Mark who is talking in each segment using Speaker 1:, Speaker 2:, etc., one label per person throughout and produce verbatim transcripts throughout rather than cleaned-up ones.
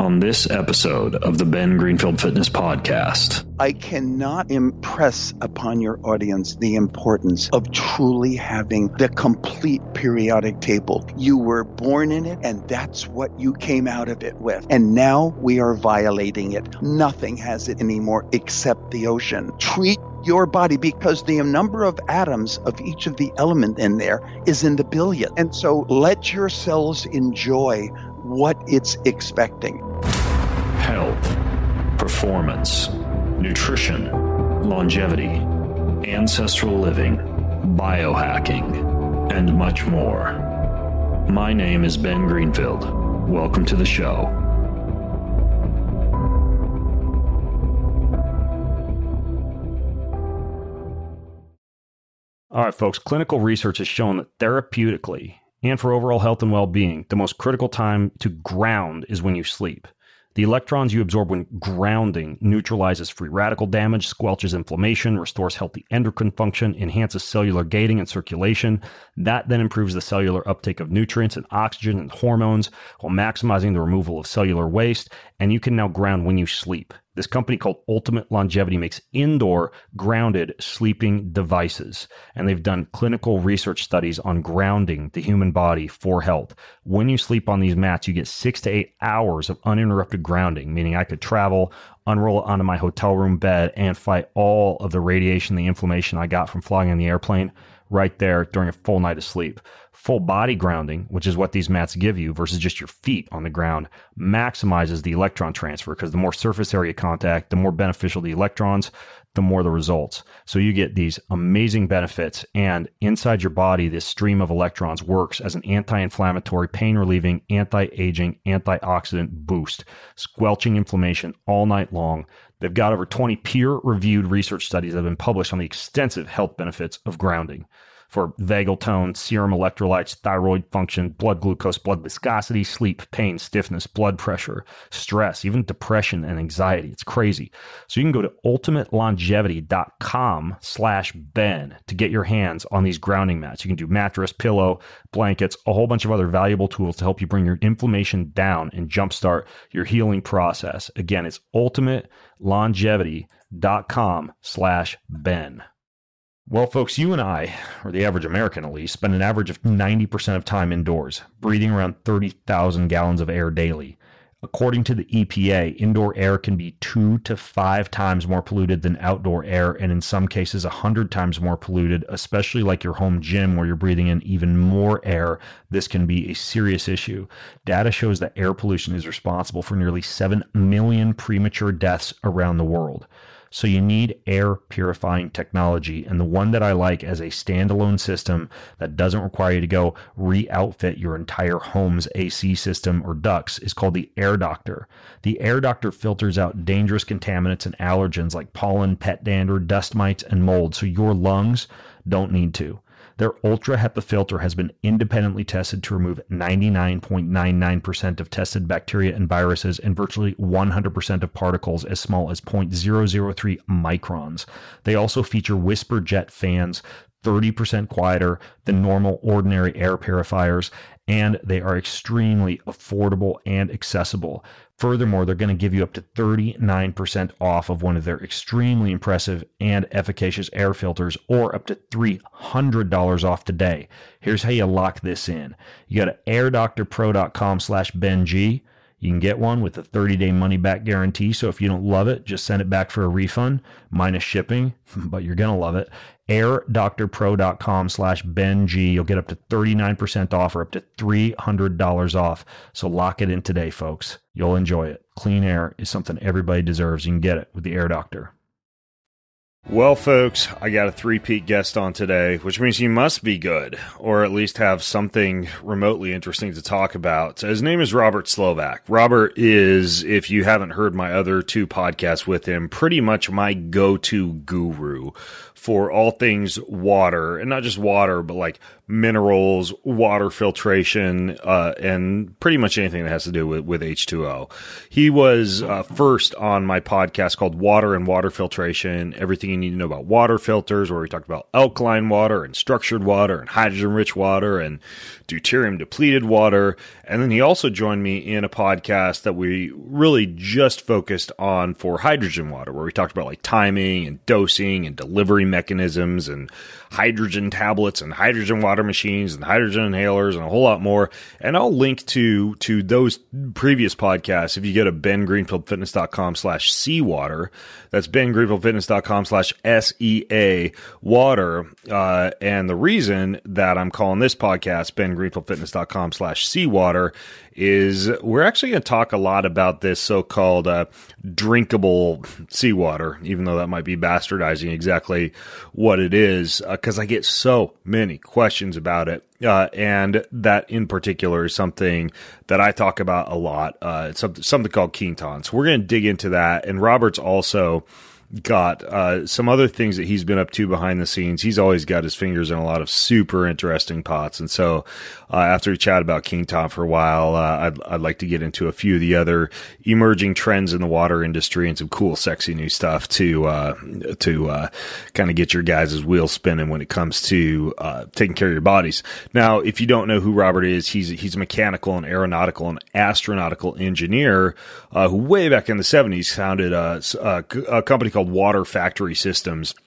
Speaker 1: on this episode of the Ben Greenfield Fitness Podcast.
Speaker 2: I cannot impress upon your audience the importance of truly having the complete periodic table. You were born in it, and that's what you came out of it with. And now we are violating it. Nothing has it anymore except the ocean. Treat your body, because the number of atoms of each of the element in there is in the billion. And so let your cells enjoy what it's expecting.
Speaker 1: Health, performance, nutrition, longevity, ancestral living, biohacking, and much more. My name is Ben Greenfield. Welcome to the show.
Speaker 3: All right, folks, clinical research has shown that therapeutically and for overall health and well-being, the most critical time to ground is when you sleep. The electrons you absorb when grounding neutralizes free radical damage, squelches inflammation, restores healthy endocrine function, enhances cellular gating and circulation. That then improves the cellular uptake of nutrients and oxygen and hormones while maximizing the removal of cellular waste. And you can now ground when you sleep. This company called Ultimate Longevity makes indoor grounded sleeping devices, and they've done clinical research studies on grounding the human body for health. When you sleep on these mats, you get six to eight hours of uninterrupted grounding, meaning I could travel, unroll it onto my hotel room bed, and fight all of the radiation, the inflammation I got from flying in the airplane right there during a full night of sleep. Full body grounding, which is what these mats give you versus just your feet on the ground, maximizes the electron transfer, because the more surface area contact, the more beneficial the electrons, the more the results. So you get these amazing benefits, and inside your body, this stream of electrons works as an anti-inflammatory, pain-relieving, anti-aging, antioxidant boost, squelching inflammation all night long. They've got over twenty peer-reviewed research studies that have been published on the extensive health benefits of grounding for vagal tone, serum electrolytes, thyroid function, blood glucose, blood viscosity, sleep, pain, stiffness, blood pressure, stress, even depression and anxiety. It's crazy. So you can go to ultimate longevity dot com slash Ben to get your hands on these grounding mats. You can do mattress, pillow, blankets, a whole bunch of other valuable tools to help you bring your inflammation down and jumpstart your healing process. Again, it's ultimate longevity dot com slash Ben. Well, folks, you and I, or the average American at least, spend an average of ninety percent of time indoors, breathing around thirty thousand gallons of air daily. According to the E P A, indoor air can be two to five times more polluted than outdoor air, and in some cases, one hundred times more polluted, especially like your home gym where you're breathing in even more air. This can be a serious issue. Data shows that air pollution is responsible for nearly seven million premature deaths around the world. So you need air purifying technology, and the one that I like as a standalone system that doesn't require you to go re-outfit your entire home's A C system or ducts is called the Air Doctor. The Air Doctor filters out dangerous contaminants and allergens like pollen, pet dander, dust mites, and mold, so your lungs don't need to. Their Ultra HEPA filter has been independently tested to remove ninety-nine point nine nine percent of tested bacteria and viruses and virtually one hundred percent of particles as small as zero point zero zero three microns. They also feature Whisper Jet fans, thirty percent quieter than normal ordinary air purifiers, and they are extremely affordable and accessible. Furthermore, they're going to give you up to thirty-nine percent off of one of their extremely impressive and efficacious air filters, or up to three hundred dollars off today. Here's how you lock this in. You go to air doctor pro dot com slash Ben G. You can get one with a thirty-day money-back guarantee, so if you don't love it, just send it back for a refund, minus shipping, but you're going to love it. air doctor pro dot com slash Ben G. You'll get up to thirty-nine percent off or up to three hundred dollars off. So lock it in today, folks. You'll enjoy it. Clean air is something everybody deserves. You can get it with the Air Doctor. Well, folks, I got a three-peat guest on today, which means he must be good, or at least have something remotely interesting to talk about. His name is Robert Slovak. Robert is, if you haven't heard my other two podcasts with him, pretty much my go-to guru for all things water, and not just water, but like minerals, water filtration, uh, and pretty much anything that has to do with, with H two O. He was uh, first on my podcast called Water and Water Filtration, Everything you need to know about water filters, where we talked about alkaline water and structured water and hydrogen-rich water and deuterium-depleted water. And then he also joined me in a podcast that we really just focused on for hydrogen water, where we talked about like timing and dosing and delivery mechanisms and hydrogen tablets and hydrogen water machines and hydrogen inhalers and a whole lot more. And I'll link to to those previous podcasts if you go to bengreenfieldfitness.com slash seawater. That's bengreenfieldfitness.com slash S E A water. Uh, and the reason that I'm calling this podcast bengreenfieldfitness.com slash seawater is we're actually going to talk a lot about this so-called uh, drinkable seawater, even though that might be bastardizing exactly what it is, because uh, I get so many questions about it. Uh, and that in particular is something that I talk about a lot. Uh, it's something, something called Quinton. So we're going to dig into that. And Robert's also got uh, some other things that he's been up to behind the scenes. He's always got his fingers in a lot of super interesting pots. And so uh, after we chat about Quinton for a while, uh, I'd, I'd like to get into a few of the other emerging trends in the water industry and some cool, sexy new stuff to uh, to uh, kind of get your guys' wheels spinning when it comes to uh, taking care of your bodies. Now, if you don't know who Robert is, he's he's a mechanical and aeronautical and astronautical engineer uh, who way back in the seventies founded a, a, a company called Water Factory Systems,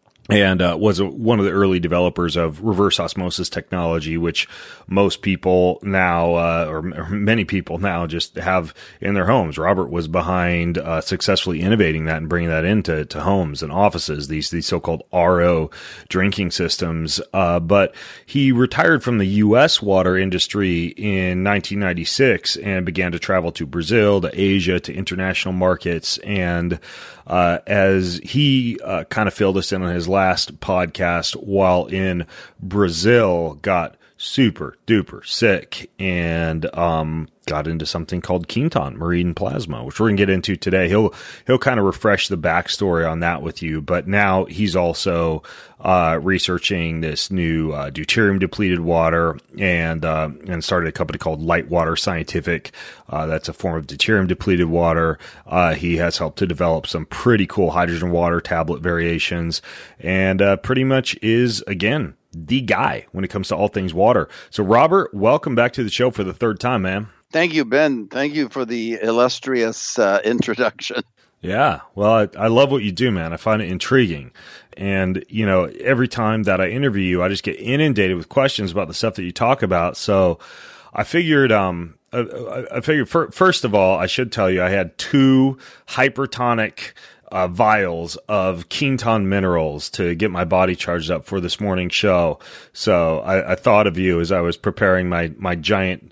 Speaker 3: and uh, was a, one of the early developers of reverse osmosis technology, which most people now, uh, or, or many people now, just have in their homes. Robert was behind uh, successfully innovating that and bringing that into to homes and offices, these these so-called R O drinking systems. Uh, but he retired from the U S water industry in nineteen ninety-six and began to travel to Brazil, to Asia, to international markets. And Uh, as he uh, kind of filled us in on his last podcast while in Brazil, got super duper sick and um, got into something called Quinton marine plasma, which we're gonna get into today. He'll he'll kind of refresh the backstory on that with you, but now he's also uh, researching this new uh, deuterium depleted water and uh, and started a company called Light Water Scientific. Uh, that's a form of deuterium depleted water. Uh, he has helped to develop some pretty cool hydrogen water tablet variations, and uh, pretty much is again the guy when it comes to all things water. So, Robert, welcome back to the show for the third time, man.
Speaker 2: Thank you, Ben. Thank you for the illustrious uh, introduction.
Speaker 3: Yeah, well, I, I love what you do, man. I find it intriguing. And, you know, every time that I interview you, I just get inundated with questions about the stuff that you talk about. So I figured, um, I, I figured, for, first of all, I should tell you, I had two hypertonic Uh, vials of Quinton minerals to get my body charged up for this morning's show. So I, I thought of you as I was preparing my, my giant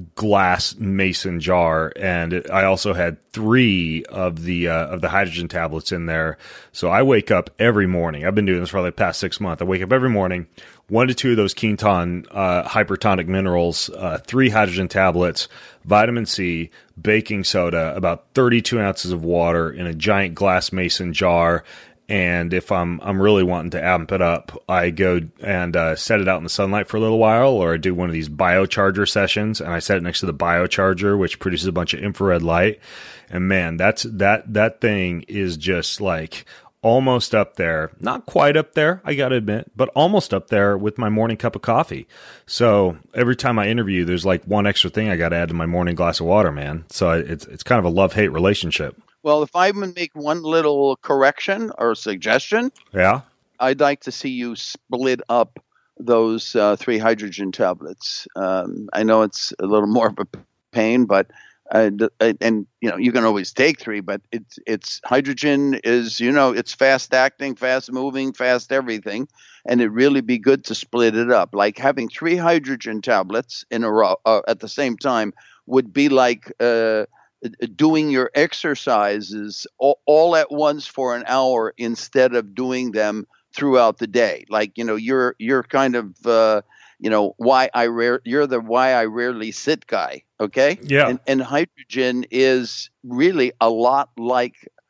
Speaker 3: glass mason jar. And it, I also had three of the, uh, of the hydrogen tablets in there. So I wake up every morning. I've been doing this for like the past six months. I wake up every morning, one to two of those Quinton, uh, hypertonic minerals, uh, three hydrogen tablets, vitamin C, baking soda, about thirty-two ounces of water in a giant glass mason jar. And if I'm I'm really wanting to amp it up, I go and uh, set it out in the sunlight for a little while, or I do one of these biocharger sessions, and I set it next to the biocharger, which produces a bunch of infrared light. And man, that's that that thing is just like almost up there, not quite up there, I gotta admit, but almost up there with my morning cup of coffee. So every time I interview, there's like one extra thing I gotta add to my morning glass of water, man. So it's it's kind of a love-hate relationship.
Speaker 2: Well, if I would make one little correction or suggestion,
Speaker 3: yeah,
Speaker 2: I'd like to see you split up those uh, three hydrogen tablets. Um, I know it's a little more of a pain, but Uh, and, you know, you can always take three, but it's, it's hydrogen is, you know, it's fast acting, fast moving, fast everything. And it'd really be good to split it up. Like having three hydrogen tablets in a row uh, at the same time would be like uh, doing your exercises all, all at once for an hour instead of doing them throughout the day. Like, you know, you're, you're kind of, uh, you know, why I rare you're the why I rarely sit guy. Okay.
Speaker 3: Yeah.
Speaker 2: And, and hydrogen is really a lot like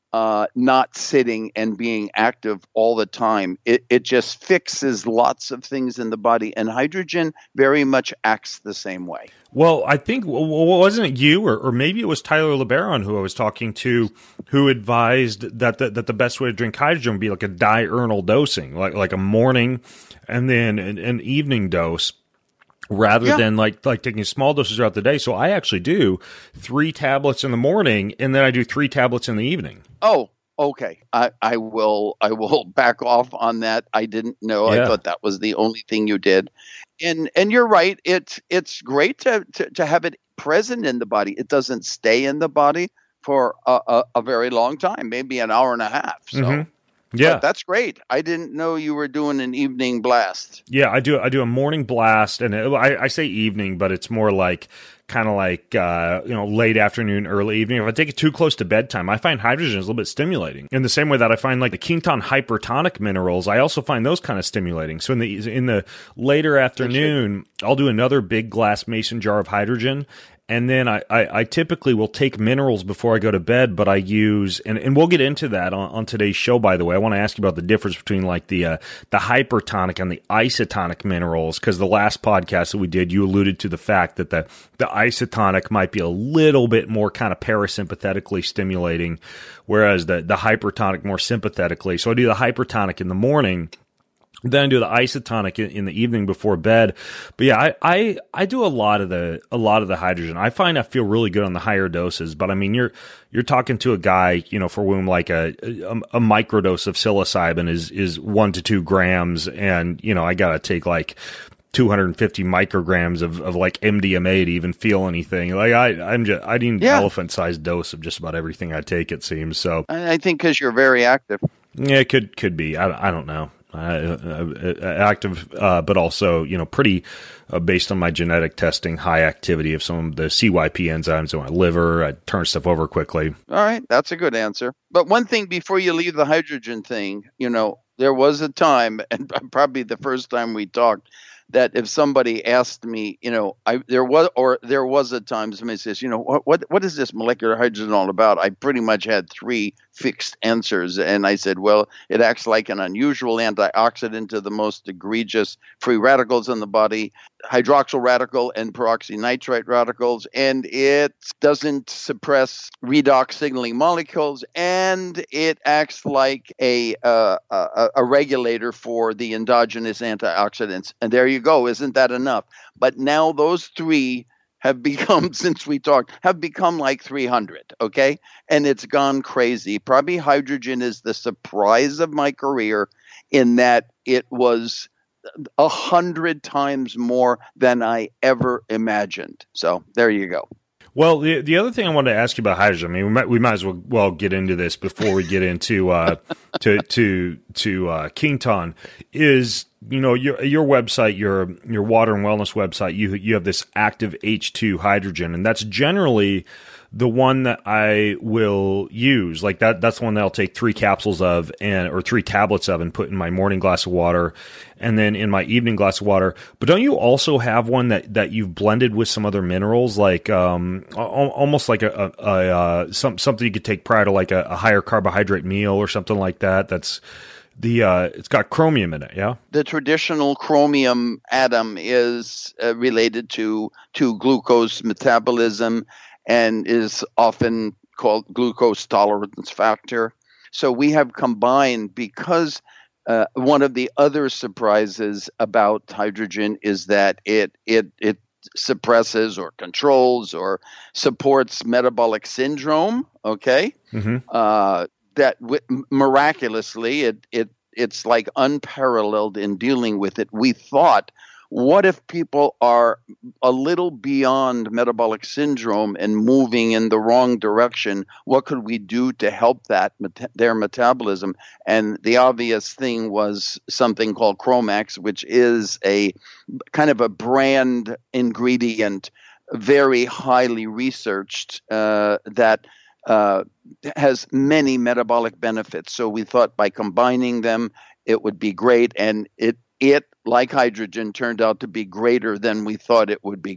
Speaker 2: uh, not sitting and being active all the time. It, it just fixes lots of things in the body, and hydrogen very much acts the same way.
Speaker 3: Well, I think, wasn't it you, or, or maybe it was Tyler LeBaron who I was talking to, who advised that the, that the best way to drink hydrogen would be like a diurnal dosing, like like a morning and then an, an evening dose, rather yeah. than like like taking small doses throughout the day. So I actually do three tablets in the morning, and then I do three tablets in the evening.
Speaker 2: Oh, okay. I, I will I will back off on that. I didn't know. Yeah. I thought that was the only thing you did. And and you're right. It's it's great to, to, to have it present in the body. It doesn't stay in the body for a, a, a very long time, maybe an hour and a half. So. Mm-hmm. Yeah, but that's great. I didn't know you were doing an evening blast.
Speaker 3: Yeah, I do. I do a morning blast, and it, I, I say evening, but it's more like kind of like uh, you know, late afternoon, early evening. If I take it too close to bedtime, I find hydrogen is a little bit stimulating. In the same way that I find like the Quinton hypertonic minerals, I also find those kind of stimulating. So in the in the later afternoon, I'll do another big glass mason jar of hydrogen. And then I, I, I typically will take minerals before I go to bed, but I use, and, and we'll get into that on, on today's show, by the way. I want to ask you about the difference between like the uh, the hypertonic and the isotonic minerals, because the last podcast that we did, you alluded to the fact that the, the isotonic might be a little bit more kind of parasympathetically stimulating, whereas the, the hypertonic more sympathetically. So I do the hypertonic in the morning. Then I do the isotonic in, in the evening before bed. But yeah, I, I, I do a lot of the a lot of the hydrogen. I find I feel really good on the higher doses. But I mean, you're you're talking to a guy, you know, for whom like a a, a microdose of psilocybin is is one to two grams, and you know, I gotta take like two hundred fifty micrograms of, of like M D M A to even feel anything. Like I, I'm just I need an yeah. elephant sized dose of just about everything I take. It seems so.
Speaker 2: I think because you're very active.
Speaker 3: Yeah, it could could be. I I don't know. Uh, uh, active, uh, but also, you know, pretty uh, based on my genetic testing, high activity of some of the C Y P enzymes in my liver. I turn stuff over quickly.
Speaker 2: All right, that's a good answer. But one thing before you leave the hydrogen thing, you know, there was a time, and probably the first time we talked, that if somebody asked me, you know, I there was or there was a time somebody says, you know, what what what is this molecular hydrogen all about? I pretty much had three fixed answers, and I said, well, it acts like an unusual antioxidant to the most egregious free radicals in the body, hydroxyl radical and peroxynitrite radicals, and it doesn't suppress redox signaling molecules, and it acts like a uh, a, a regulator for the endogenous antioxidants. And there you go. Isn't that enough? But now those three have become, since we talked, have become like three hundred, okay? And it's gone crazy. Probably hydrogen is the surprise of my career in that it was a hundred times more than I ever imagined. So there you go.
Speaker 3: Well, the the other thing I wanted to ask you about hydrogen, I mean, we might we might as well, well get into this before we get into uh, to to to uh, Quinton, is, you know, your your website, your your water and wellness website, you you have this active H two hydrogen, and that's generally the one that I will use. Like that that's the one that I'll take three capsules of and or three tablets of and put in my morning glass of water, and then in my evening glass of water. But don't you also have one that, that you've blended with some other minerals, like um almost like a, a, a uh, some something you could take prior to like a, a higher carbohydrate meal or something like that? That's The uh, it's got chromium in it, yeah?
Speaker 2: The traditional chromium atom is uh, related to to glucose metabolism and is often called glucose tolerance factor. So we have combined, because uh, one of the other surprises about hydrogen is that it it it suppresses or controls or supports metabolic syndrome. Okay. Mm-hmm. Uh, that w- miraculously, it, it it's like unparalleled in dealing with it. We thought, what if people are a little beyond metabolic syndrome and moving in the wrong direction? What could we do to help that their metabolism? And the obvious thing was something called Chromax, which is a kind of a brand ingredient, very highly researched, uh, that Uh, has many metabolic benefits. So we thought by combining them, it would be great. And it, it, like hydrogen, turned out to be greater than we thought it would be great.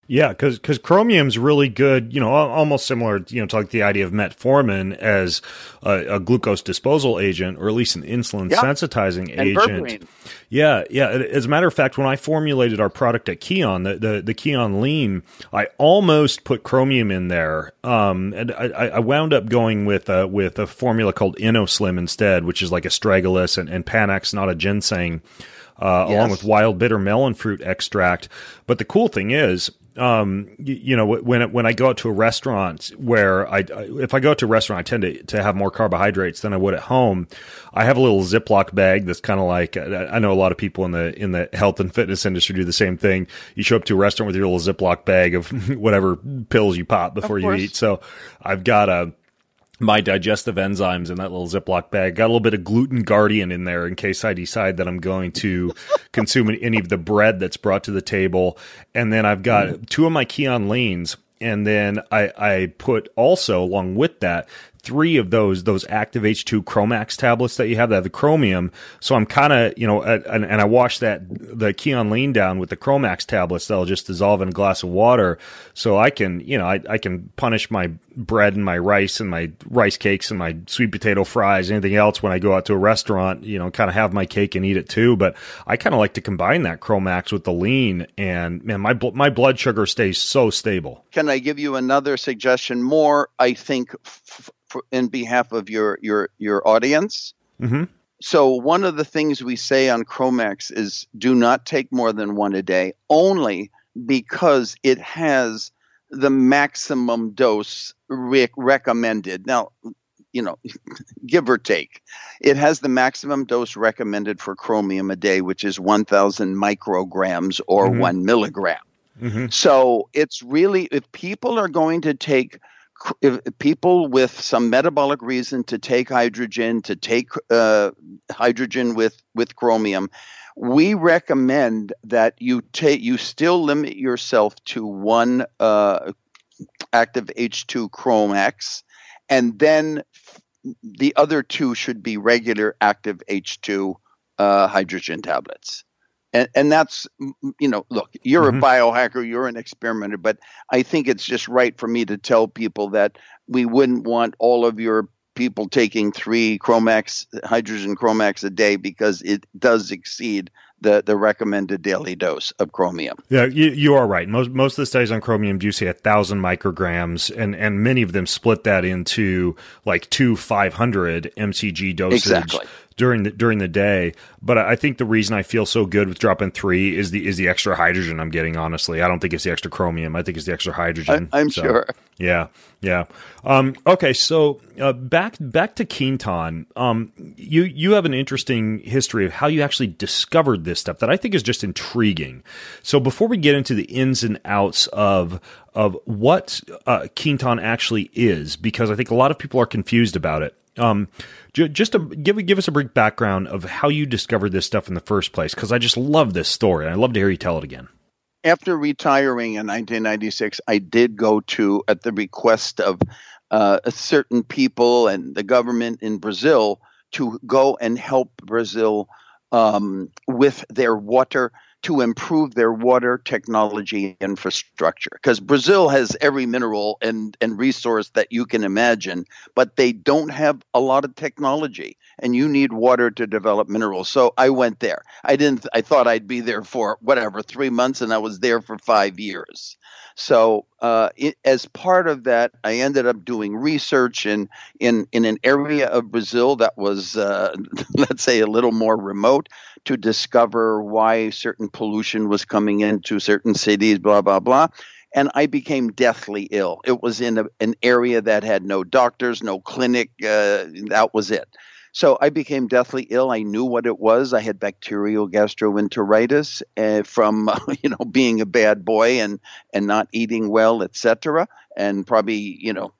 Speaker 3: Yeah, because because chromium's really good, you know, al- almost similar, you know, to like the idea of metformin as a, a glucose disposal agent, or at least an insulin
Speaker 2: Yeah.
Speaker 3: sensitizing
Speaker 2: And
Speaker 3: agent.
Speaker 2: berberine.
Speaker 3: Yeah, yeah. As a matter of fact, when I formulated our product at Keon, the the, the Keon Lean, I almost put chromium in there, um, and I, I wound up going with a, with a formula called InnoSlim instead, which is like astragalus and, and Panax, not a ginseng, uh,
Speaker 2: Yes.
Speaker 3: along with wild bitter melon fruit extract. But the cool thing is, um, you, you know, when when I go out to a restaurant where I, I if I go out to a restaurant, I tend to, to have more carbohydrates than I would at home. I have a little Ziploc bag that's kind of like, I know a lot of people in the in the health and fitness industry do the same thing. You show up to a restaurant with your little Ziploc bag of whatever pills you pop before you eat. So I've got a my digestive enzymes in that little Ziploc bag. Got a little bit of gluten guardian in there in case I decide that I'm going to consume any of the bread that's brought to the table. And then I've got mm. two of my Keon Leans. And then I, I put also along with that three of those those Active H two Chromax tablets that you have that have the chromium. So I'm kind of, you know, and, and I wash that the Keon Lean down with the Chromax tablets that'll just dissolve in a glass of water. So I can, you know, I, I can punish my bread and my rice and my rice cakes and my sweet potato fries, anything else when I go out to a restaurant, you know, kind of have my cake and eat it too. But I kind of like to combine that Chromax with the Lean, and man, my my blood sugar stays so stable.
Speaker 2: Can I give you another suggestion? More, I think, f- f- in behalf of your your your audience.
Speaker 3: Mm-hmm.
Speaker 2: So one of the things we say on Chromax is do not take more than one a day, only because it has the maximum dose re- recommended. Now, you know, give or take, it has the maximum dose recommended for chromium a day, which is one thousand micrograms or
Speaker 3: mm-hmm.
Speaker 2: one milligram.
Speaker 3: Mm-hmm.
Speaker 2: So it's really, if people are going to take, if people with some metabolic reason to take hydrogen, to take uh, hydrogen with, with chromium, we recommend that you take, you still limit yourself to one uh, Active H two Chromax, and then the other two should be regular Active H two uh, hydrogen tablets. And, and that's, you know, look, you're mm-hmm. a biohacker, you're an experimenter, but I think it's just right for me to tell people that we wouldn't want all of your people taking three Chromax, hydrogen Chromax a day, because it does exceed the, the recommended daily dose of chromium.
Speaker 3: Yeah, you, you are right. Most most of the studies on chromium do say a thousand micrograms, and, and many of them split that into like two five hundred M C G dosage.
Speaker 2: Exactly.
Speaker 3: During the during the day, but I think the reason I feel so good with dropping three is the is the extra hydrogen I'm getting. Honestly, I don't think it's the extra chromium. I think it's the extra hydrogen.
Speaker 2: I, I'm
Speaker 3: so,
Speaker 2: sure.
Speaker 3: Yeah, yeah. Um, okay, so uh, back back to Quinton. Um, you you have an interesting history of how you actually discovered this stuff that I think is just intriguing. So before we get into the ins and outs of of what uh, Quinton actually is, because I think a lot of people are confused about it. Um, just to give give us a brief background of how you discovered this stuff in the first place, because I just love this story. I'd love to hear you tell it again.
Speaker 2: After retiring in nineteen ninety-six, I did go to, at the request of uh, certain people and the government in Brazil, to go and help Brazil um, with their water, to improve their water technology infrastructure. Because Brazil has every mineral and, and resource that you can imagine, but they don't have a lot of technology, and you need water to develop minerals. So I went there. I didn't, I thought I'd be there for whatever, three months, and I was there for five years. So uh, it, as part of that, I ended up doing research in, in, in an area of Brazil that was, uh, let's say, a little more remote, to discover why certain pollution was coming into certain cities, blah, blah, blah. And I became deathly ill. It was in a, an area that had no doctors, no clinic. Uh, that was it. So I became deathly ill. I knew what it was. I had bacterial gastroenteritis uh, from, uh, you know, being a bad boy and, and not eating well, et cetera, and probably, you know,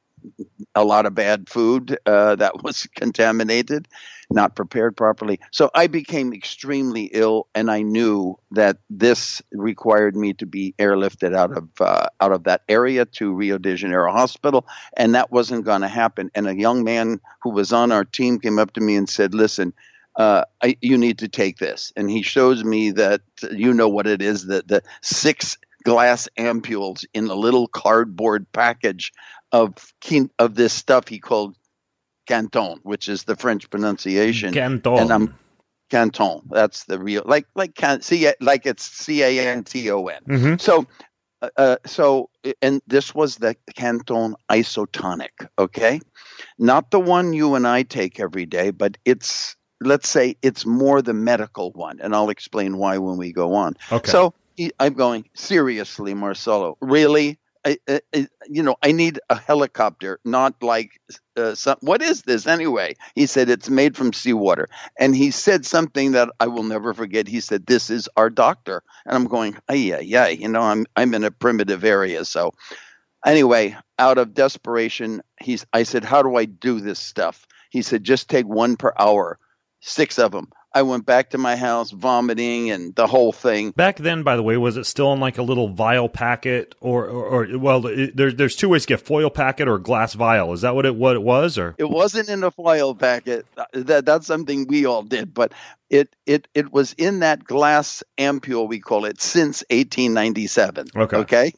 Speaker 2: a lot of bad food uh, that was contaminated, not prepared properly. So I became extremely ill, and I knew that this required me to be airlifted out of uh, out of that area to Rio de Janeiro Hospital, and that wasn't going to happen. And a young man who was on our team came up to me and said, listen, uh, I, you need to take this. And he shows me that, you know what it is, that the six glass ampules in a little cardboard package of of this stuff he called Canton, which is the French pronunciation.
Speaker 3: Canton.
Speaker 2: And I'm Canton. That's the real, like like can see like it's C A N T O N.
Speaker 3: Mm-hmm.
Speaker 2: So, uh, so and this was the Canton isotonic. Okay, not the one you and I take every day, but it's, let's say it's more the medical one, and I'll explain why when we go on.
Speaker 3: Okay.
Speaker 2: So he, I'm going, seriously, Marcelo, really? I, I, you know, I need a helicopter, not like uh, some, what is this anyway? He said, it's made from seawater. And he said something that I will never forget. He said, this is our doctor. And I'm going, ay, yeah, yeah, you know, I'm, I'm in a primitive area. So anyway, out of desperation, he's, I said, how do I do this stuff? He said, just take one per hour, six of them. I went back to my house vomiting and the whole thing.
Speaker 3: Back then, by the way, was it still in like a little vial packet, or, or, or well, it, there, there's two ways to get foil packet or glass vial. Is that what it what it was, or
Speaker 2: it wasn't in a foil packet? That that's something we all did, but it it it was in that glass ampule, we call it, since eighteen ninety-seven.
Speaker 3: Okay.
Speaker 2: Okay.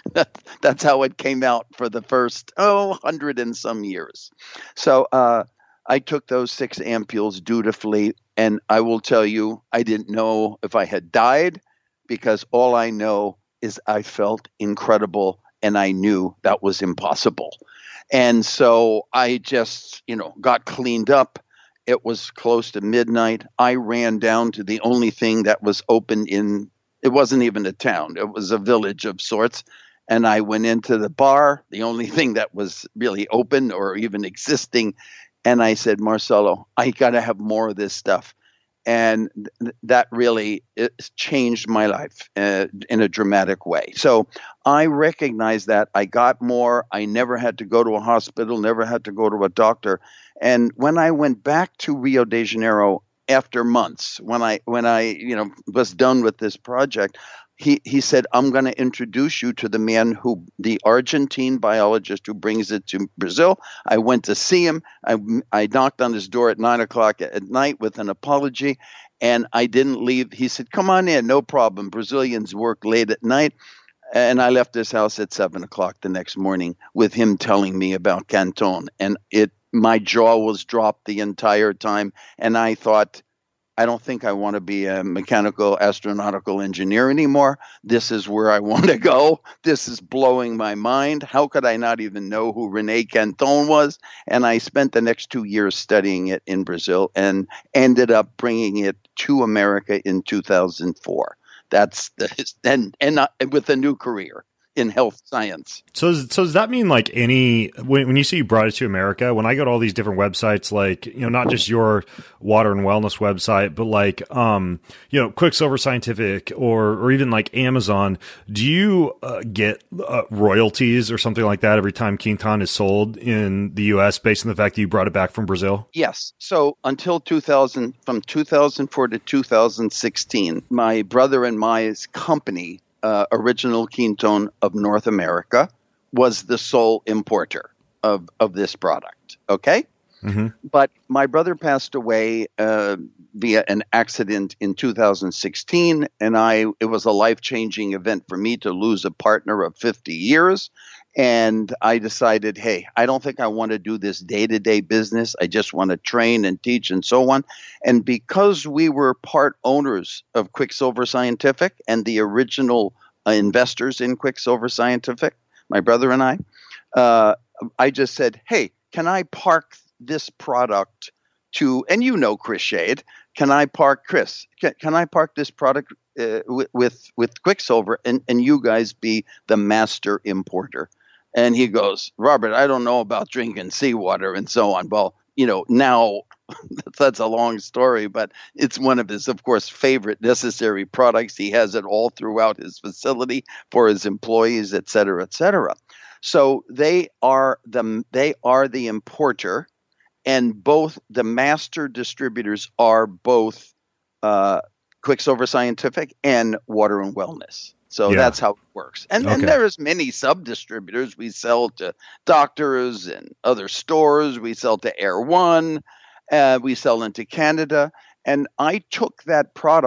Speaker 2: That's how it came out for the first oh hundred and some years. So uh, I took those six ampules dutifully. And I will tell you, I didn't know if I had died, because all I know is I felt incredible and I knew that was impossible. And so I just, you know, got cleaned up. It was close to midnight. I ran down to the only thing that was open in, it wasn't even a town. It was a village of sorts. And I went into the bar, the only thing that was really open or even existing. And I said, Marcelo, I got to have more of this stuff. And th- that really it changed my life uh, in a dramatic way. So I recognized that I got more. I never had to go to a hospital, never had to go to a doctor. And when I went back to Rio de Janeiro after months, when I when I you know was done with this project, He he said, I'm going to introduce you to the man who, the Argentine biologist who brings it to Brazil. I went to see him. I, I knocked on his door at nine o'clock at night with an apology, and I didn't leave. He said, come on in, no problem. Brazilians work late at night. And I left his house at seven o'clock the next morning with him telling me about Canton. And it my jaw was dropped the entire time. And I thought, I don't think I want to be a mechanical astronautical engineer anymore. This is where I want to go. This is blowing my mind. How could I not even know who René Canton was? And I spent the next two years studying it in Brazil and ended up bringing it to America in two thousand four. That's the and and uh, with a new career in health science.
Speaker 3: So, so does that mean like any, when, when you say you brought it to America, when I go to all these different websites, like, you know, not just your water and wellness website, but like, um, you know, Quicksilver Scientific or, or even like Amazon, do you uh, get uh, royalties or something like that every time Quinton is sold in the U S based on the fact that you brought it back from Brazil?
Speaker 2: Yes. So until two thousand, from two thousand four to two thousand sixteen, my brother and my company, Uh, Original Quinton of North America, was the sole importer of, of this product. Okay?
Speaker 3: Mm-hmm.
Speaker 2: But my brother passed away uh, via an accident in two thousand sixteen, and I it was a life-changing event for me to lose a partner of fifty years. And I decided, hey, I don't think I want to do this day-to-day business. I just want to train and teach and so on. And because we were part owners of Quicksilver Scientific and the original uh, investors in Quicksilver Scientific, my brother and I, uh, I just said, hey, can I park this product to, and you know Chris Shade, can I park, Chris, can, can I park this product uh, with, with, with Quicksilver and, and you guys be the master importer? And he goes, Robert, I don't know about drinking seawater and so on. Well, you know, now that's a long story, but it's one of his, of course, favorite necessary products. He has it all throughout his facility for his employees, et cetera, et cetera. So they are the they are the importer, and both the master distributors are both uh, Quicksilver Scientific and Water and Wellness. So
Speaker 3: yeah.
Speaker 2: That's how it works. And then
Speaker 3: okay.
Speaker 2: there's many sub-distributors. We sell to doctors and other stores. We sell to Air One. Uh, we sell into Canada. And I took that product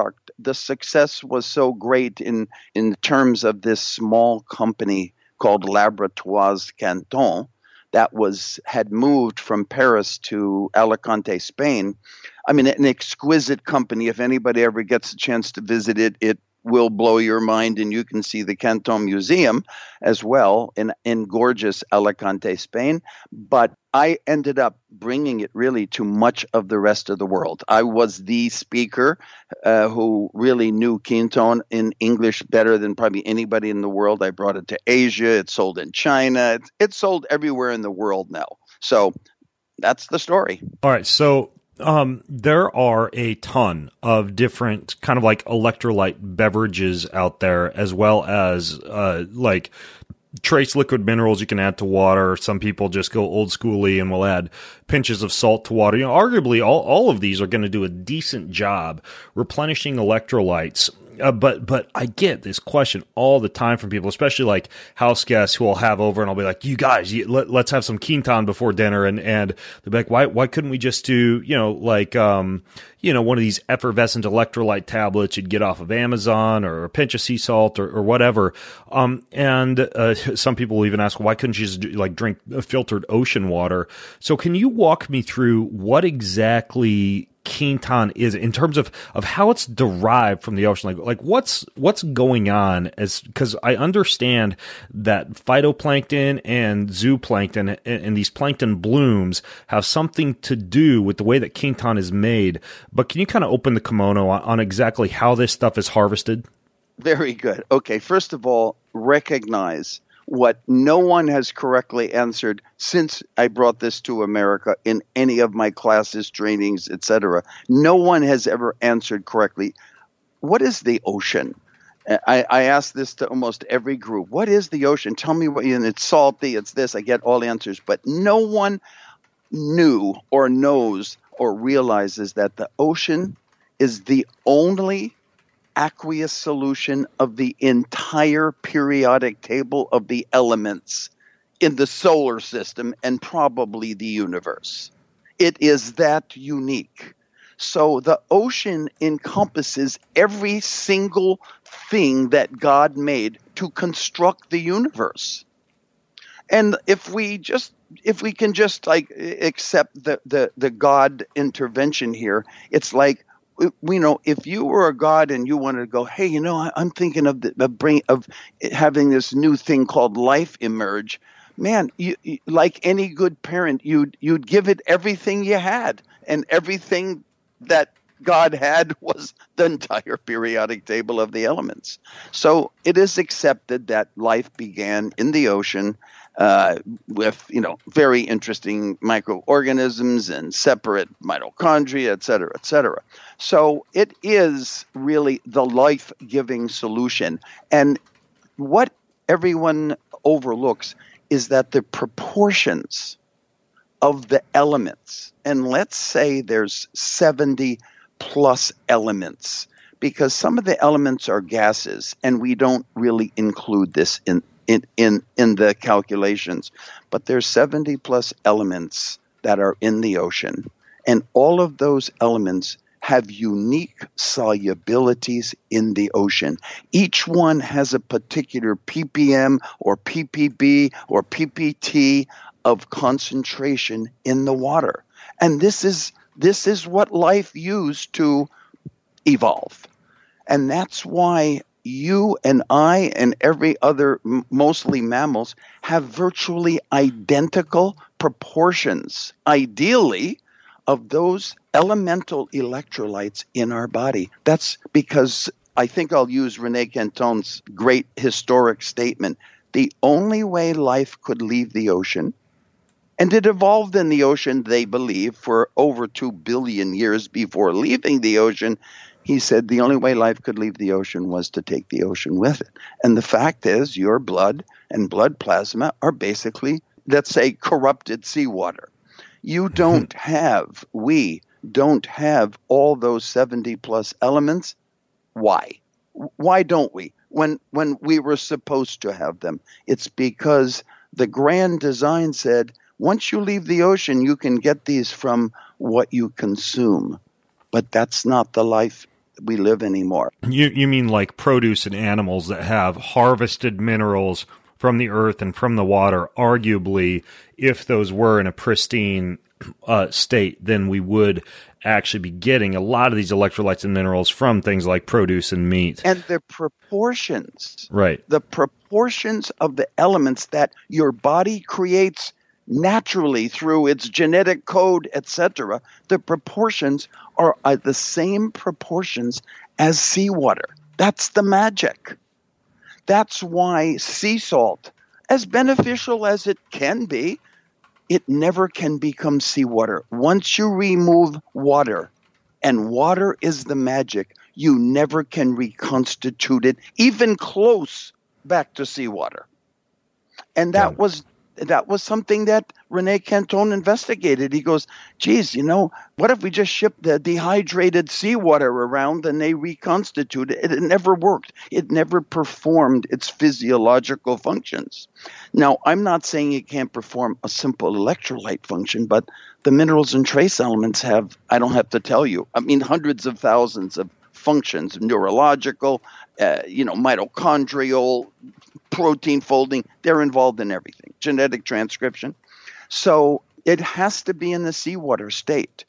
Speaker 2: the success was so great in, in terms of this small company called Laboratoires Canton that was had moved from Paris to Alicante, Spain. I mean, an exquisite company. If anybody ever gets a chance to visit it, it will blow your mind, and you can see the Canton Museum as well in, in gorgeous Alicante, Spain. But I ended up bringing it really to much of the rest of the world. I was the speaker uh, who really knew Quinton in English better than probably anybody in the world. I brought it to Asia. It sold in China. It's, it's sold everywhere in the world now. So that's the story.
Speaker 3: All right. So Um, there are a ton of different kind of like electrolyte beverages out there, as well as uh, like trace liquid minerals you can add to water. Some people just go old schooly and will add pinches of salt to water. You know, arguably all, all of these are going to do a decent job replenishing electrolytes. Uh, but but I get this question all the time from people, especially like house guests who I'll have over, and I'll be like, "You guys, you, let, let's have some Quinton before dinner," and and they'll be like, "Why why couldn't we just do you know like um you know one of these effervescent electrolyte tablets you'd get off of Amazon, or a pinch of sea salt, or, or whatever?" Um and uh, some people will even ask, "Why couldn't you just do, like drink filtered ocean water?" So can you walk me through what exactly Quinton is in terms of, of how it's derived from the ocean? Like, like what's, what's going on as, cause I understand that phytoplankton and zooplankton and, and these plankton blooms have something to do with the way that Quinton is made, but can you kind of open the kimono on, on exactly how this stuff is harvested?
Speaker 2: Very good. Okay. First of all, recognize what no one has correctly answered since I brought this to America in any of my classes, trainings, et cetera. No one has ever answered correctly. What is the ocean? I, I ask this to almost every group. What is the ocean? Tell me what, and it's salty, it's this. I get all answers, but no one knew or knows or realizes that the ocean is the only aqueous solution of the entire periodic table of the elements in the solar system and probably the universe. It is that unique. So the ocean encompasses every single thing that God made to construct the universe. And if we just if we can just like accept the the, the God intervention here, it's like, you know, if you were a god and you wanted to go, hey, you know, I'm thinking of the, of, bring, of having this new thing called life emerge, man, you, you, like any good parent, you'd you'd give it everything you had, and everything that God had was the entire periodic table of the elements. So it is accepted that life began in the ocean uh, with, you know, very interesting microorganisms and separate mitochondria, et cetera, et cetera. So it is really the life-giving solution. And what everyone overlooks is that the proportions of the elements, and let's say there's seventy plus elements, because some of the elements are gases, and we don't really include this in, in, in, in the calculations. But there's seventy plus elements that are in the ocean, and all of those elements have unique solubilities in the ocean. Each one has a particular ppm or ppb or ppt of concentration in the water. And this is this is what life used to evolve. And that's why you and I and every other, mostly mammals, have virtually identical proportions, ideally, of those elemental electrolytes in our body. That's because I think I'll use Rene Quinton's great historic statement. The only way life could leave the ocean, and it evolved in the ocean, they believe, for over two billion years before leaving the ocean. He said the only way life could leave the ocean was to take the ocean with it. And the fact is, your blood and blood plasma are basically, let's say, corrupted seawater. You don't have, we don't have all those seventy plus elements. Why? Why don't we? When when we were supposed to have them. It's because the grand design said, once you leave the ocean, you can get these from what you consume. But that's not the life we live anymore.
Speaker 4: You, you mean like produce and animals that have harvested minerals from the earth and from the water? Arguably, if those were in a pristine uh, state, then we would actually be getting a lot of these electrolytes and minerals from things like produce and meat.
Speaker 2: And the proportions,
Speaker 4: right?
Speaker 2: The proportions of the elements that your body creates naturally through its genetic code, et cetera, the proportions are uh, the same proportions as seawater. That's the magic. That's why sea salt, as beneficial as it can be, it never can become seawater. Once you remove water, and water is the magic, you never can reconstitute it, even close back to seawater. And that yeah. was that was something that Rene Cantone investigated. He goes, geez, you know, what if we just shipped the dehydrated seawater around and they reconstitute it? It never worked. It never performed its physiological functions. Now, I'm not saying it can't perform a simple electrolyte function, but the minerals and trace elements have, I don't have to tell you, I mean, hundreds of thousands of functions, neurological, uh, you know, mitochondrial, protein folding. They're involved in everything, genetic transcription. So it has to be in the seawater state.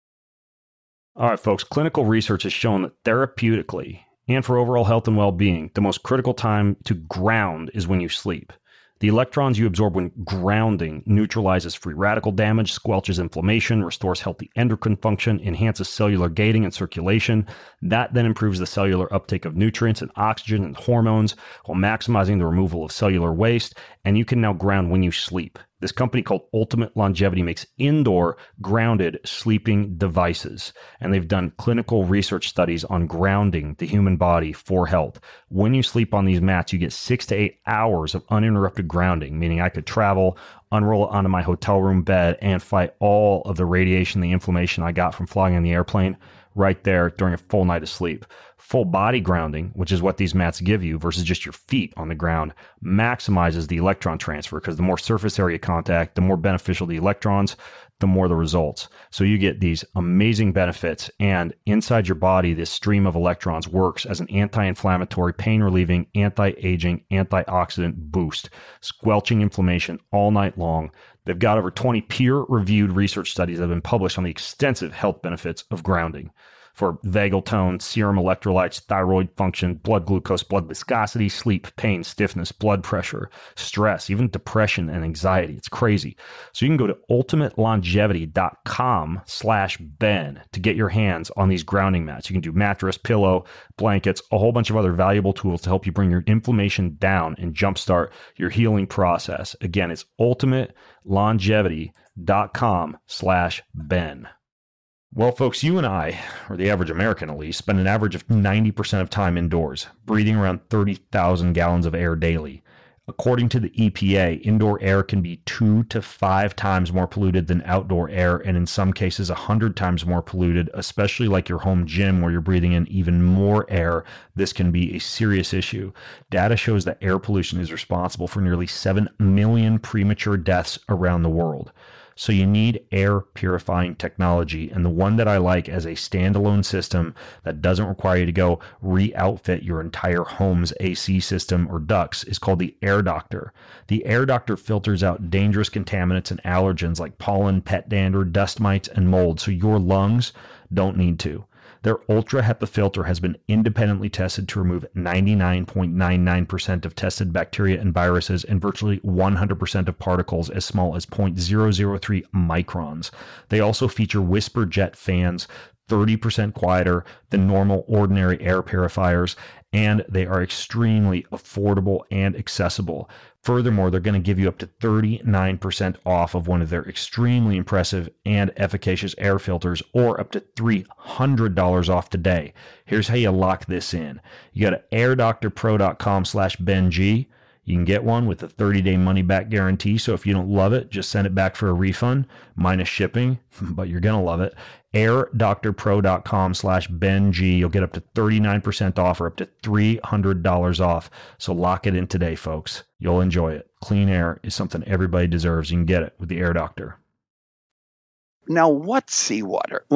Speaker 3: All right, folks, clinical research has shown that therapeutically and for overall health and well-being, the most critical time to ground is when you sleep. The electrons you absorb when grounding neutralizes free radical damage, squelches inflammation, restores healthy endocrine function, enhances cellular gating and circulation. That then improves the cellular uptake of nutrients and oxygen and hormones while maximizing the removal of cellular waste. And you can now ground when you sleep. This company called Ultimate Longevity makes indoor grounded sleeping devices, and they've done clinical research studies on grounding the human body for health. When you sleep on these mats, you get six to eight hours of uninterrupted grounding, meaning I could travel, unroll it onto my hotel room bed, and fight all of the radiation, the inflammation I got from flying in the airplane right there during a full night of sleep. Full body grounding, which is what these mats give you versus just your feet on the ground, maximizes the electron transfer because the more surface area contact, the more beneficial the electrons, the more the results. So you get these amazing benefits, and inside your body, this stream of electrons works as an anti-inflammatory, pain-relieving, anti-aging, antioxidant boost, squelching inflammation all night long. They've got over twenty peer-reviewed research studies that have been published on the extensive health benefits of grounding for vagal tone, serum electrolytes, thyroid function, blood glucose, blood viscosity, sleep, pain, stiffness, blood pressure, stress, even depression and anxiety. It's crazy. So you can go to ultimate longevity dot com slash Ben to get your hands on these grounding mats. You can do mattress, pillow, blankets, a whole bunch of other valuable tools to help you bring your inflammation down and jumpstart your healing process. Again, it's ultimate longevity dot com slash Ben. Well, folks, you and I, or the average American at least, spend an average of ninety percent of time indoors, breathing around thirty thousand gallons of air daily. According to the E P A, indoor air can be two to five times more polluted than outdoor air, and in some cases, one hundred times more polluted, especially like your home gym where you're breathing in even more air. This can be a serious issue. Data shows that air pollution is responsible for nearly seven million premature deaths around the world. So you need air purifying technology, and the one that I like as a standalone system that doesn't require you to go re-outfit your entire home's A C system or ducts is called the Air Doctor. The Air Doctor filters out dangerous contaminants and allergens like pollen, pet dander, dust mites, and mold, so your lungs don't need to. Their Ultra HEPA filter has been independently tested to remove ninety-nine point nine nine percent of tested bacteria and viruses and virtually one hundred percent of particles as small as zero point zero zero three microns. They also feature whisper jet fans, thirty percent quieter than normal ordinary air purifiers, and they are extremely affordable and accessible. Furthermore, they're going to give you up to thirty-nine percent off of one of their extremely impressive and efficacious air filters, or up to three hundred dollars off today. Here's how you lock this in. You go to air doctor pro dot com slash Ben G. You can get one with a thirty-day money-back guarantee, so if you don't love it, just send it back for a refund, minus shipping, but you're going to love it. air doctor pro dot com slash Ben G. You'll get up to thirty-nine percent off or up to three hundred dollars off. So lock it in today, folks. You'll enjoy it. Clean air is something everybody deserves. You can get it with the Air Doctor.
Speaker 2: Now, what's seawater? Well,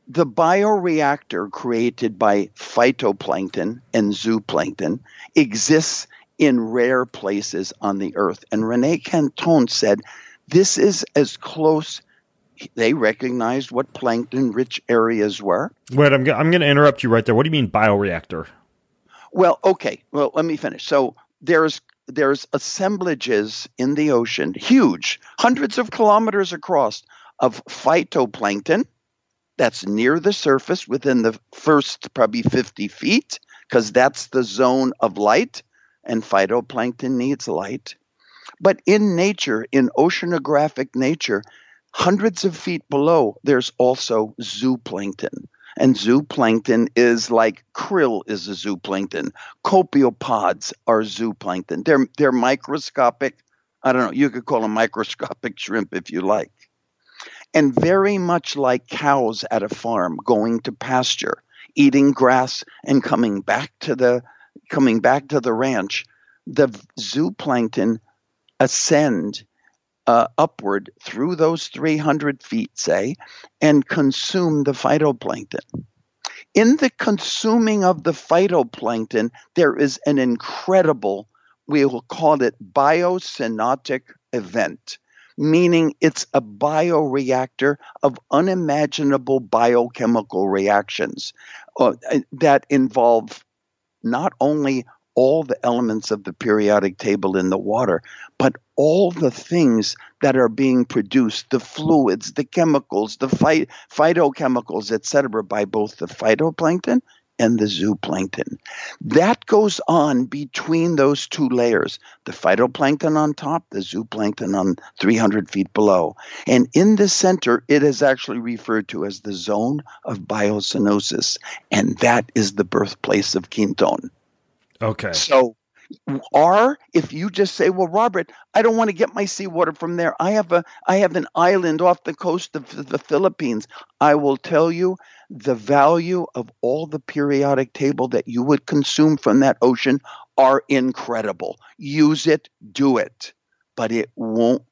Speaker 2: the bioreactor created by phytoplankton and zooplankton exists in rare places on the earth. And Rene Canton said this is as close. They recognized what plankton-rich areas were.
Speaker 4: Wait, I'm, I'm going to interrupt you right there. What do you mean bioreactor?
Speaker 2: Well, okay. Well, let me finish. So there's there's assemblages in the ocean, huge, hundreds of kilometers across, of phytoplankton that's near the surface within the first probably fifty feet, because that's the zone of light, and phytoplankton needs light. But in nature, in oceanographic nature, hundreds of feet below, there's also zooplankton. And zooplankton is like krill is a zooplankton. Copiopods are zooplankton. They're, they're microscopic. I don't know. You could call them microscopic shrimp if you like. And very much like cows at a farm going to pasture, eating grass and coming back to the coming back to the ranch, the zooplankton ascend uh, upward through those three hundred feet, say, and consume the phytoplankton. In the consuming of the phytoplankton, there is an incredible, we will call it biocenotic event, meaning it's a bioreactor of unimaginable biochemical reactions uh, that involve not only all the elements of the periodic table in the water, but all the things that are being produced, the fluids, the chemicals, the phy- phytochemicals, et cetera, by both the phytoplankton and the zooplankton. That goes on between those two layers, the phytoplankton on top, the zooplankton on three hundred feet below. And in the center, it is actually referred to as the zone of biocenosis, and that is the birthplace of Quinton.
Speaker 4: Okay.
Speaker 2: So, or if you just say, well, Robert, I don't want to get my seawater from there. I have a, I have an island off the coast of the Philippines. I will tell you the value of all the periodic table that you would consume from that ocean are incredible. Use it, do it, but it won't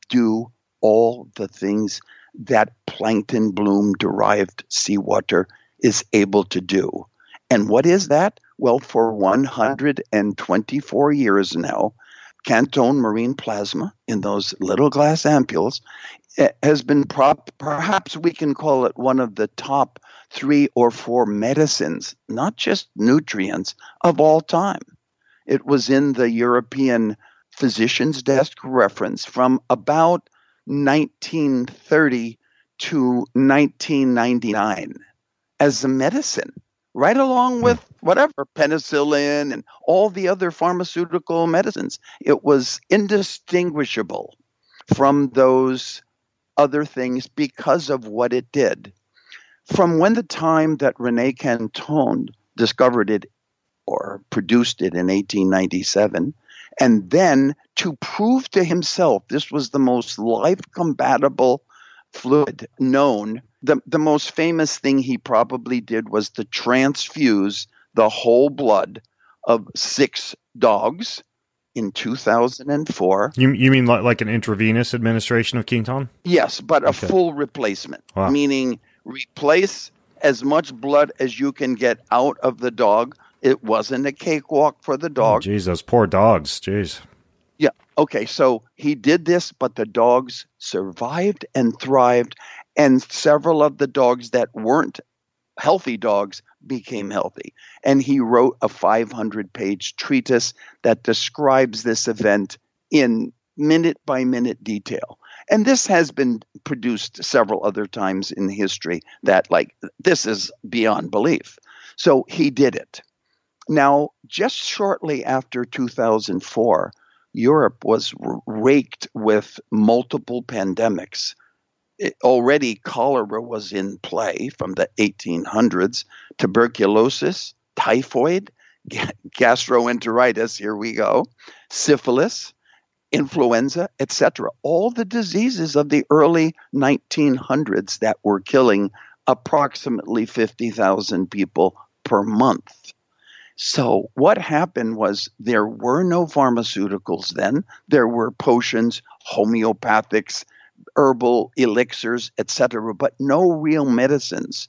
Speaker 2: do all the things that plankton bloom derived seawater is able to do. And what is that? Well, for one hundred twenty-four years now, Canton marine plasma in those little glass ampules has been, prop, perhaps we can call it one of the top three or four medicines, not just nutrients, of all time. It was in the European Physician's Desk reference from about nineteen thirty to nineteen ninety-nine as a medicine, right along with whatever, penicillin and all the other pharmaceutical medicines. It was indistinguishable from those other things because of what it did. From when the time that Rene Canton discovered it or produced it in eighteen ninety-seven, and then to prove to himself this was the most life-compatible fluid known, the, the most famous thing he probably did was to transfuse the whole blood of six dogs in two thousand four.
Speaker 4: You you mean like, like an intravenous administration of Quinton?
Speaker 2: Yes, but a
Speaker 4: Okay.
Speaker 2: full replacement,
Speaker 4: Wow.
Speaker 2: meaning replace as much blood as you can get out of the dog. It wasn't a cakewalk for the
Speaker 4: Oh,
Speaker 2: dog.
Speaker 4: geez, those poor dogs. Jeez.
Speaker 2: Yeah. Okay. So he did this, but the dogs survived and thrived. And several of the dogs that weren't healthy dogs became healthy. And he wrote a five hundred page treatise that describes this event in minute by minute detail. And this has been produced several other times in history that, like, this is beyond belief. So he did it. Now, just shortly after two thousand four, Europe was r- raked with multiple pandemics. It, already cholera was in play from the eighteen hundreds, tuberculosis, typhoid, ga- gastroenteritis, here we go, syphilis, influenza, et cetera. All the diseases of the early nineteen hundreds that were killing approximately fifty thousand people per month. So what happened was there were no pharmaceuticals then. There were potions, homeopathics, herbal elixirs, et cetera, but no real medicines.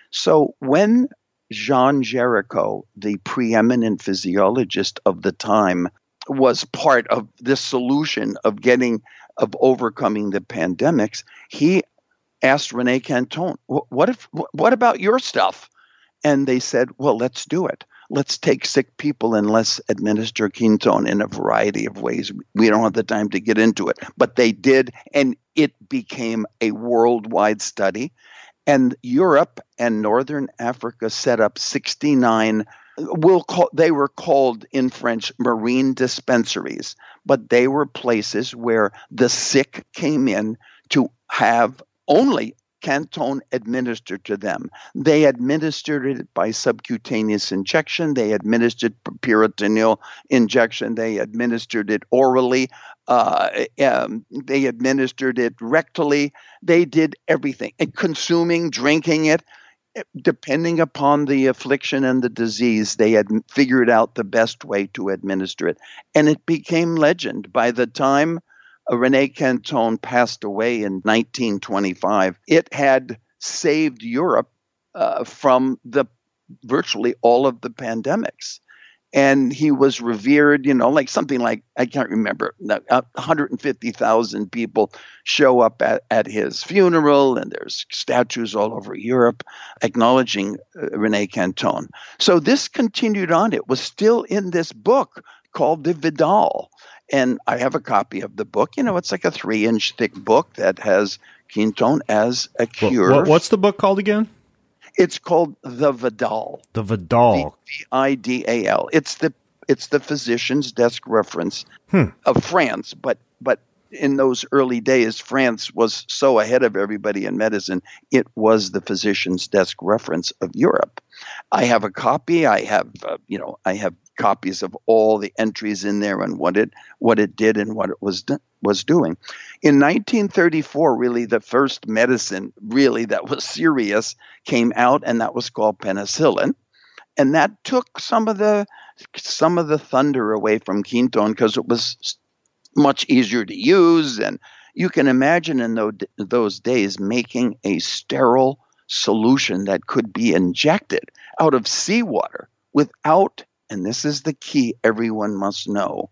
Speaker 2: So when Jean Jericho, the preeminent physiologist of the time, was part of this solution of getting, of overcoming the pandemics, he asked Rene Canton, what if, what about your stuff? And they said, well, let's do it. Let's take sick people and let's administer Quinton in a variety of ways. We don't have the time to get into it, but they did, and it became a worldwide study. And Europe and Northern Africa set up sixty-nine, we'll call, they were called in French marine dispensaries, but they were places where the sick came in to have only Canton administered to them. They administered it by subcutaneous injection. They administered peritoneal injection. They administered it orally. Uh, um, they administered it rectally. They did everything, and consuming, drinking it. Depending upon the affliction and the disease, they had figured out the best way to administer it. And it became legend. By the time Uh, Rene Canton passed away in nineteen twenty-five, it had saved Europe uh, from the virtually all of the pandemics. And he was revered, you know, like something like, I can't remember, one hundred fifty thousand people show up at, at his funeral, and there's statues all over Europe acknowledging uh, Rene Canton. So this continued on. It was still in this book called the Vidal. And I have a copy of the book. You know, it's like a three-inch thick book that has Quinton as a cure.
Speaker 4: What, what's the book called again?
Speaker 2: It's called the Vidal.
Speaker 4: The Vidal.
Speaker 2: V I D A L. It's the it's the physician's desk reference
Speaker 4: hmm.
Speaker 2: of France. But but in those early days, France was so ahead of everybody in medicine. It was the physician's desk reference of Europe. I have a copy. I have uh, you know I have. copies of all the entries in there and what it what it did and what it was do, was doing. In nineteen thirty-four, really the first medicine really that was serious came out, and that was called penicillin, and that took some of the some of the thunder away from Quinton because it was much easier to use. And you can imagine in those, those days making a sterile solution that could be injected out of seawater without, and this is the key everyone must know,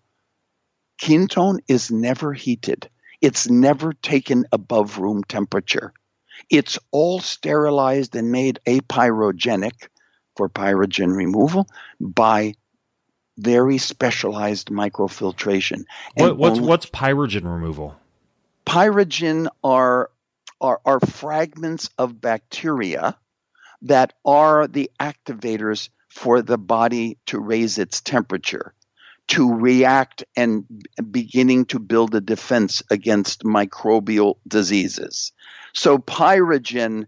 Speaker 2: Quinton is never heated. It's never taken above room temperature. It's all sterilized and made apyrogenic for pyrogen removal by very specialized microfiltration.
Speaker 4: What, what's what's pyrogen removal?
Speaker 2: Pyrogen are, are are fragments of bacteria that are the activators for the body to raise its temperature, to react and beginning to build a defense against microbial diseases. So pyrogen,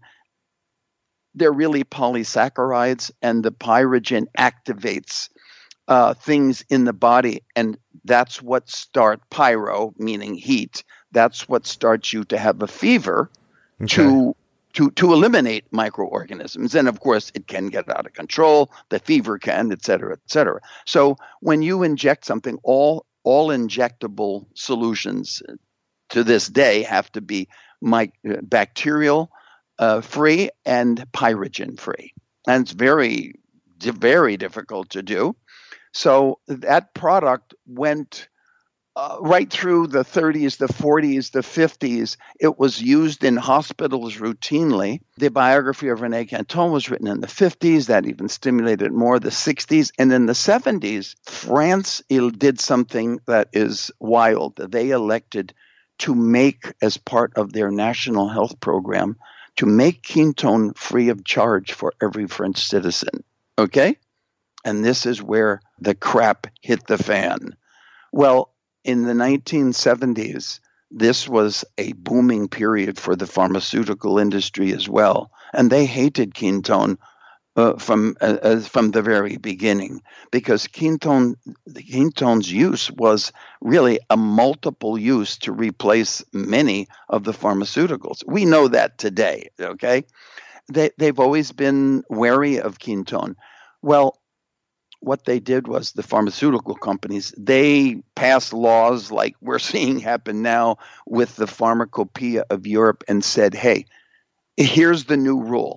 Speaker 2: they're really polysaccharides, and the pyrogen activates uh, things in the body, and that's what start pyro, meaning heat. That's what starts you to have a fever, okay. to To, to eliminate microorganisms. And of course, it can get out of control. The fever can, et cetera, et cetera. So when you inject something, all, all injectable solutions to this day have to be my, uh, bacterial uh, free and pyrogen free. And it's very, very difficult to do. So that product went Uh, right through the thirties, the forties, the fifties, it was used in hospitals routinely. The biography of Rene Canton was written in the fifties. That even stimulated more the sixties. And in the seventies, France did something that is wild. They elected to make, as part of their national health program, to make Quinton free of charge for every French citizen. Okay? And this is where the crap hit the fan. Well, in the nineteen seventies, this was a booming period for the pharmaceutical industry as well, and they hated Quinton uh, from uh, uh, from the very beginning, because Quinton, Quinton's use was really a multiple use to replace many of the pharmaceuticals. We know that today. Okay, they they've always been wary of Quinton. Well, what they did was the pharmaceutical companies, they passed laws like we're seeing happen now with the Pharmacopoeia of Europe, and said, hey, here's the new rule.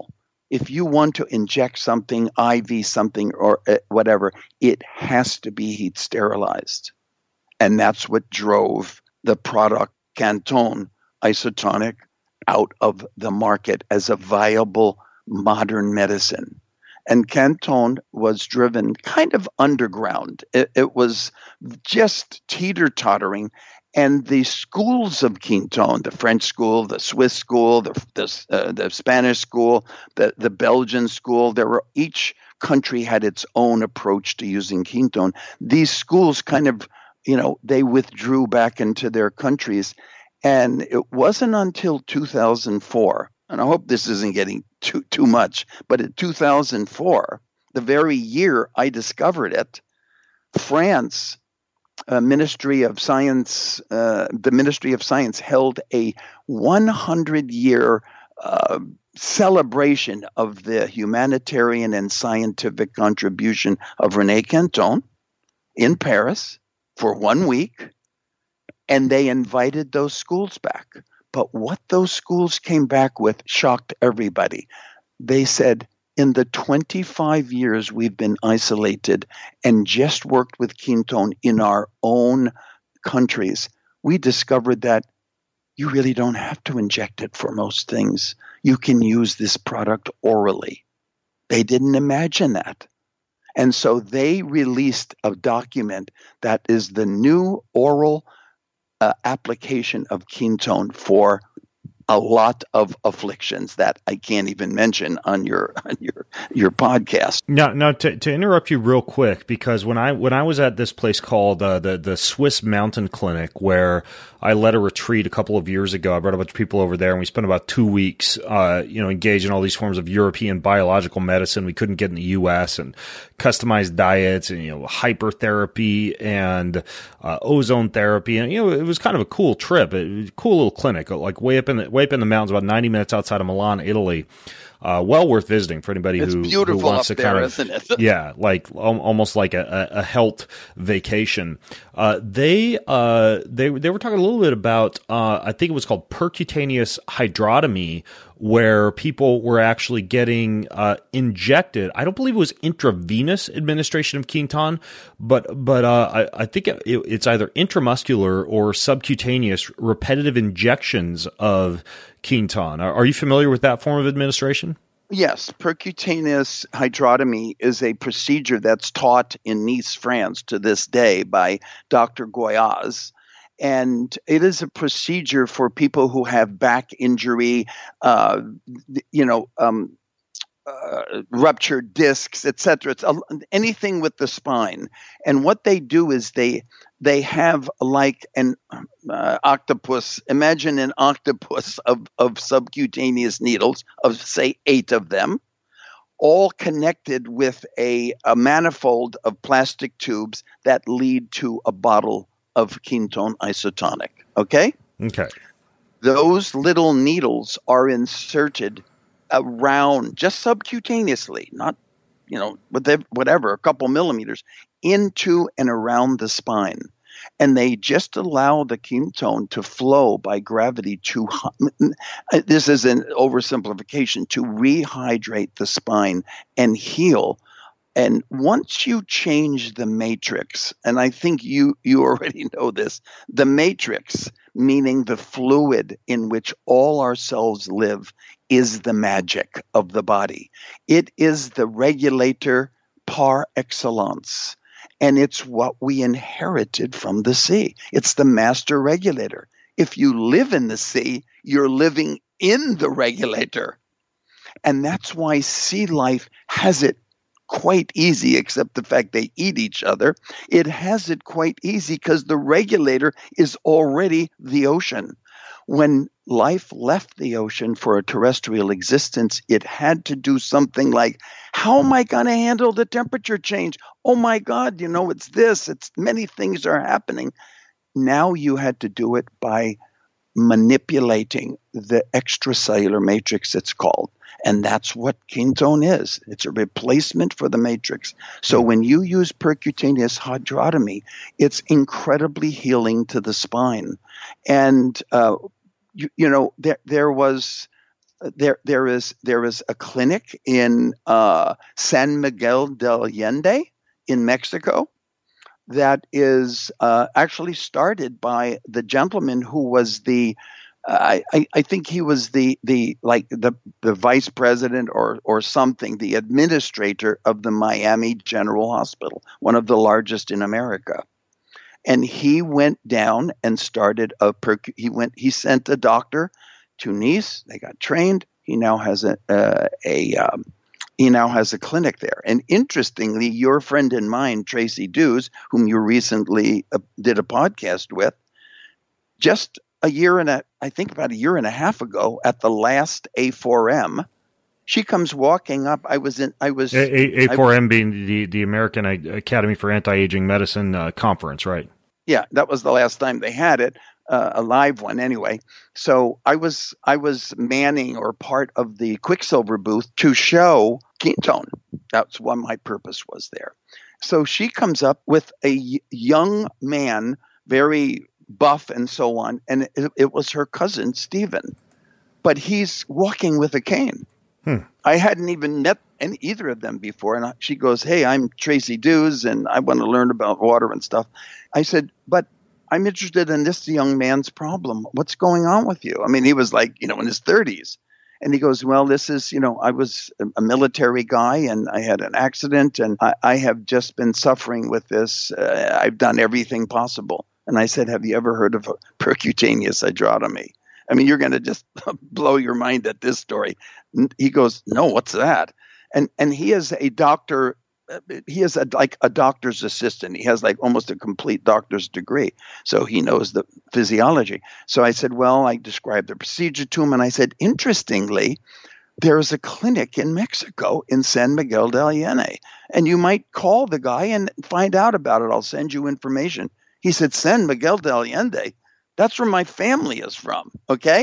Speaker 2: If you want to inject something, I V something, or uh, whatever, it has to be heat sterilized. And that's what drove the product Cantone Isotonic out of the market as a viable modern medicine. And Cantone was driven kind of underground. It, it was just teeter-tottering. And the schools of Quinton, the French school, the Swiss school, the the, uh, the Spanish school, the, the Belgian school, there were each country had its own approach to using Quinton. These schools kind of, you know, they withdrew back into their countries. And it wasn't until two thousand four, and I hope this isn't getting too too much, but in two thousand four, the very year I discovered it, France Uh, Ministry of Science, uh, the Ministry of Science held a hundred year uh, celebration of the humanitarian and scientific contribution of René Cantone in Paris for one week, and they invited those schools back. But what those schools came back with shocked everybody. They said, in the twenty-five years we've been isolated and just worked with Quinton in our own countries, we discovered that you really don't have to inject it for most things. You can use this product orally. They didn't imagine that. And so they released a document that is the new oral uh, application of Quinton for a lot of afflictions that I can't even mention on your on your your podcast.
Speaker 4: Now, now to, to interrupt you real quick, because when I when I was at this place called uh, the the Swiss Mountain Clinic, where I led a retreat a couple of years ago, I brought a bunch of people over there, and we spent about two weeks, uh, you know, engaged in all these forms of European biological medicine we couldn't get in the U S, and customized diets, and you know, hypertherapy and uh, ozone therapy, and you know, it was kind of a cool trip, it was a cool little clinic, like way up in the way up in the mountains, about ninety minutes outside of Milan, Italy. Uh, well worth visiting for anybody
Speaker 2: it's
Speaker 4: who,
Speaker 2: beautiful
Speaker 4: who wants
Speaker 2: up
Speaker 4: to
Speaker 2: there,
Speaker 4: kind of,
Speaker 2: isn't it?
Speaker 4: yeah, like um, almost like a, a health vacation. Uh, they uh, they they were talking a little bit about uh, I think it was called percutaneous hydrotomy, where people were actually getting uh, injected. I don't believe it was intravenous administration of Quinton, but but uh, I, I think it, it's either intramuscular or subcutaneous repetitive injections of Quinton. Are, are you familiar with that form of administration?
Speaker 2: Yes, percutaneous hydrotomy is a procedure that's taught in Nice, France to this day by Doctor Goyaz. And it is a procedure for people who have back injury, uh, you know, um, uh, ruptured discs, et cetera. It's a, anything with the spine. And what they do is they they have like an uh, octopus. Imagine an octopus of, of subcutaneous needles, of say eight of them, all connected with a, a manifold of plastic tubes that lead to a bottle of Quinton Isotonic. Okay?
Speaker 4: Okay.
Speaker 2: Those little needles are inserted around, just subcutaneously, not, you know, whatever, a couple millimeters, into and around the spine. And they just allow the Quinton to flow by gravity to, this is an oversimplification, to rehydrate the spine and heal. And once you change the matrix, and I think you, you already know this, the matrix, meaning the fluid in which all our cells live, is the magic of the body. It is the regulator par excellence. And it's what we inherited from the sea. It's the master regulator. If you live in the sea, you're living in the regulator. And that's why sea life has it quite easy, except the fact they eat each other. It has it quite easy because the regulator is already the ocean. When life left the ocean for a terrestrial existence, it had to do something like, how am I going to handle the temperature change? Oh my God, you know, it's this, it's many things are happening. Now you had to do it by manipulating the extracellular matrix, it's called. And that's what Quinton is. It's a replacement for the matrix. So when you use percutaneous hydrotomy, it's incredibly healing to the spine. And, uh, you, you know, there, there was there there is there is a clinic in uh, San Miguel del Allende in Mexico that is uh, actually started by the gentleman who was the uh, I, I think he was the the like the the vice president or or something, the administrator of the Miami General Hospital, one of the largest in America. And he went down and started a perc- he went he sent a doctor to Nice. They got trained. He now has a uh, a um, he now has a clinic there. And interestingly, your friend and mine, Tracy Dews, whom you recently uh, did a podcast with, just a year and a I think about a year and a half ago at the last A four M, she comes walking up. I was in. I was
Speaker 4: A four M being the the American Academy for Anti-Aging Medicine uh, conference, right?
Speaker 2: Yeah, that was the last time they had it, uh, a live one anyway. So I was I was manning or part of the Quicksilver booth to show Quintone. That's what my purpose was there. So she comes up with a young man, very buff and so on, and it, it was her cousin Stephen, but he's walking with a cane. Hmm. I hadn't even met any, either of them before. And she goes, "Hey, I'm Tracy Dews, and I want to learn about water and stuff." I said, "But I'm interested in this young man's problem. What's going on with you?" I mean, he was like, you know, in his thirties. And he goes, "Well, this is, you know, I was a military guy and I had an accident and I, I have just been suffering with this. Uh, I've done everything possible." And I said, "Have you ever heard of a percutaneous hydrotomy?" I mean, you're going to just blow your mind at this story. He goes, "No, what's that?" And and he is a doctor. He is a, like a doctor's assistant. He has like almost a complete doctor's degree. So he knows the physiology. So I said, well, I described the procedure to him. And I said, interestingly, there is a clinic in Mexico in San Miguel del Allende. And you might call the guy and find out about it. I'll send you information. He said, San Miguel del Allende? That's where my family is from. Okay.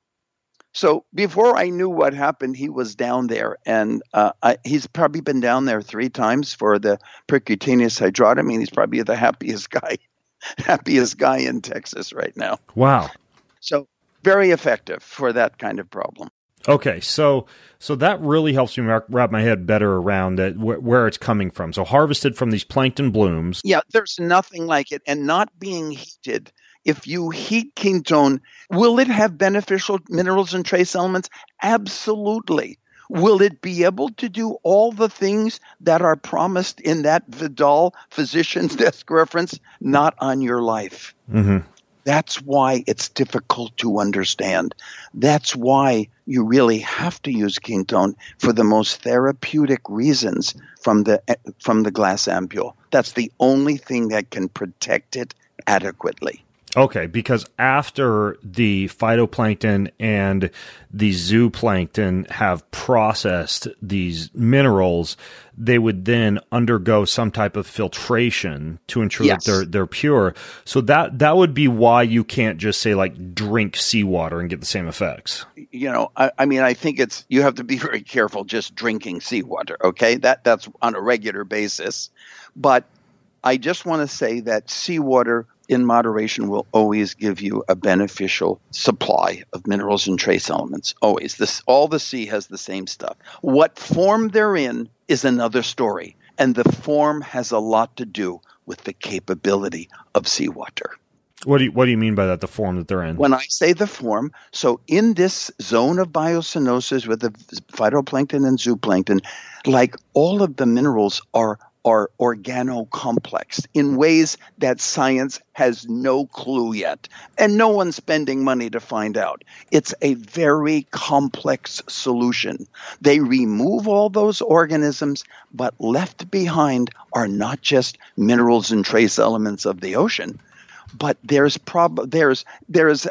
Speaker 2: So before I knew what happened, he was down there, and uh, I, he's probably been down there three times for the percutaneous hydrotomy. He's probably the happiest guy, happiest guy in Texas right now.
Speaker 4: Wow!
Speaker 2: So very effective for that kind of problem.
Speaker 4: Okay, so so that really helps me wrap my head better around it, wh- where it's coming from. So harvested from these plankton blooms.
Speaker 2: Yeah, there's nothing like it, and not being heated. If you heat Quintone, will it have beneficial minerals and trace elements? Absolutely. Will it be able to do all the things that are promised in that Vidal physician's desk reference? Not on your life. Mm-hmm. That's why it's difficult to understand. That's why you really have to use Quintone for the most therapeutic reasons from the from the glass ampule. That's the only thing that can protect it adequately.
Speaker 4: Okay, because after the phytoplankton and the zooplankton have processed these minerals, they would then undergo some type of filtration to ensure yes. that they're they're pure. So that that would be why you can't just say like drink seawater and get the same effects.
Speaker 2: You know, I, I mean, I think it's you have to be very careful just drinking seawater. Okay, that that's on a regular basis, but I just want to say that seawater in moderation will always give you a beneficial supply of minerals and trace elements. Always. This, all the sea has the same stuff. What form they're in is another story. And the form has a lot to do with the capability of seawater.
Speaker 4: What do you, what do you mean by that, the form that they're in?
Speaker 2: When I say the form, so in this zone of biocenosis with the phytoplankton and zooplankton, like all of the minerals are are organocomplex in ways that science has no clue yet, and no one's spending money to find out. It's a very complex solution. They remove all those organisms, but left behind are not just minerals and trace elements of the ocean, but there's prob- there's there's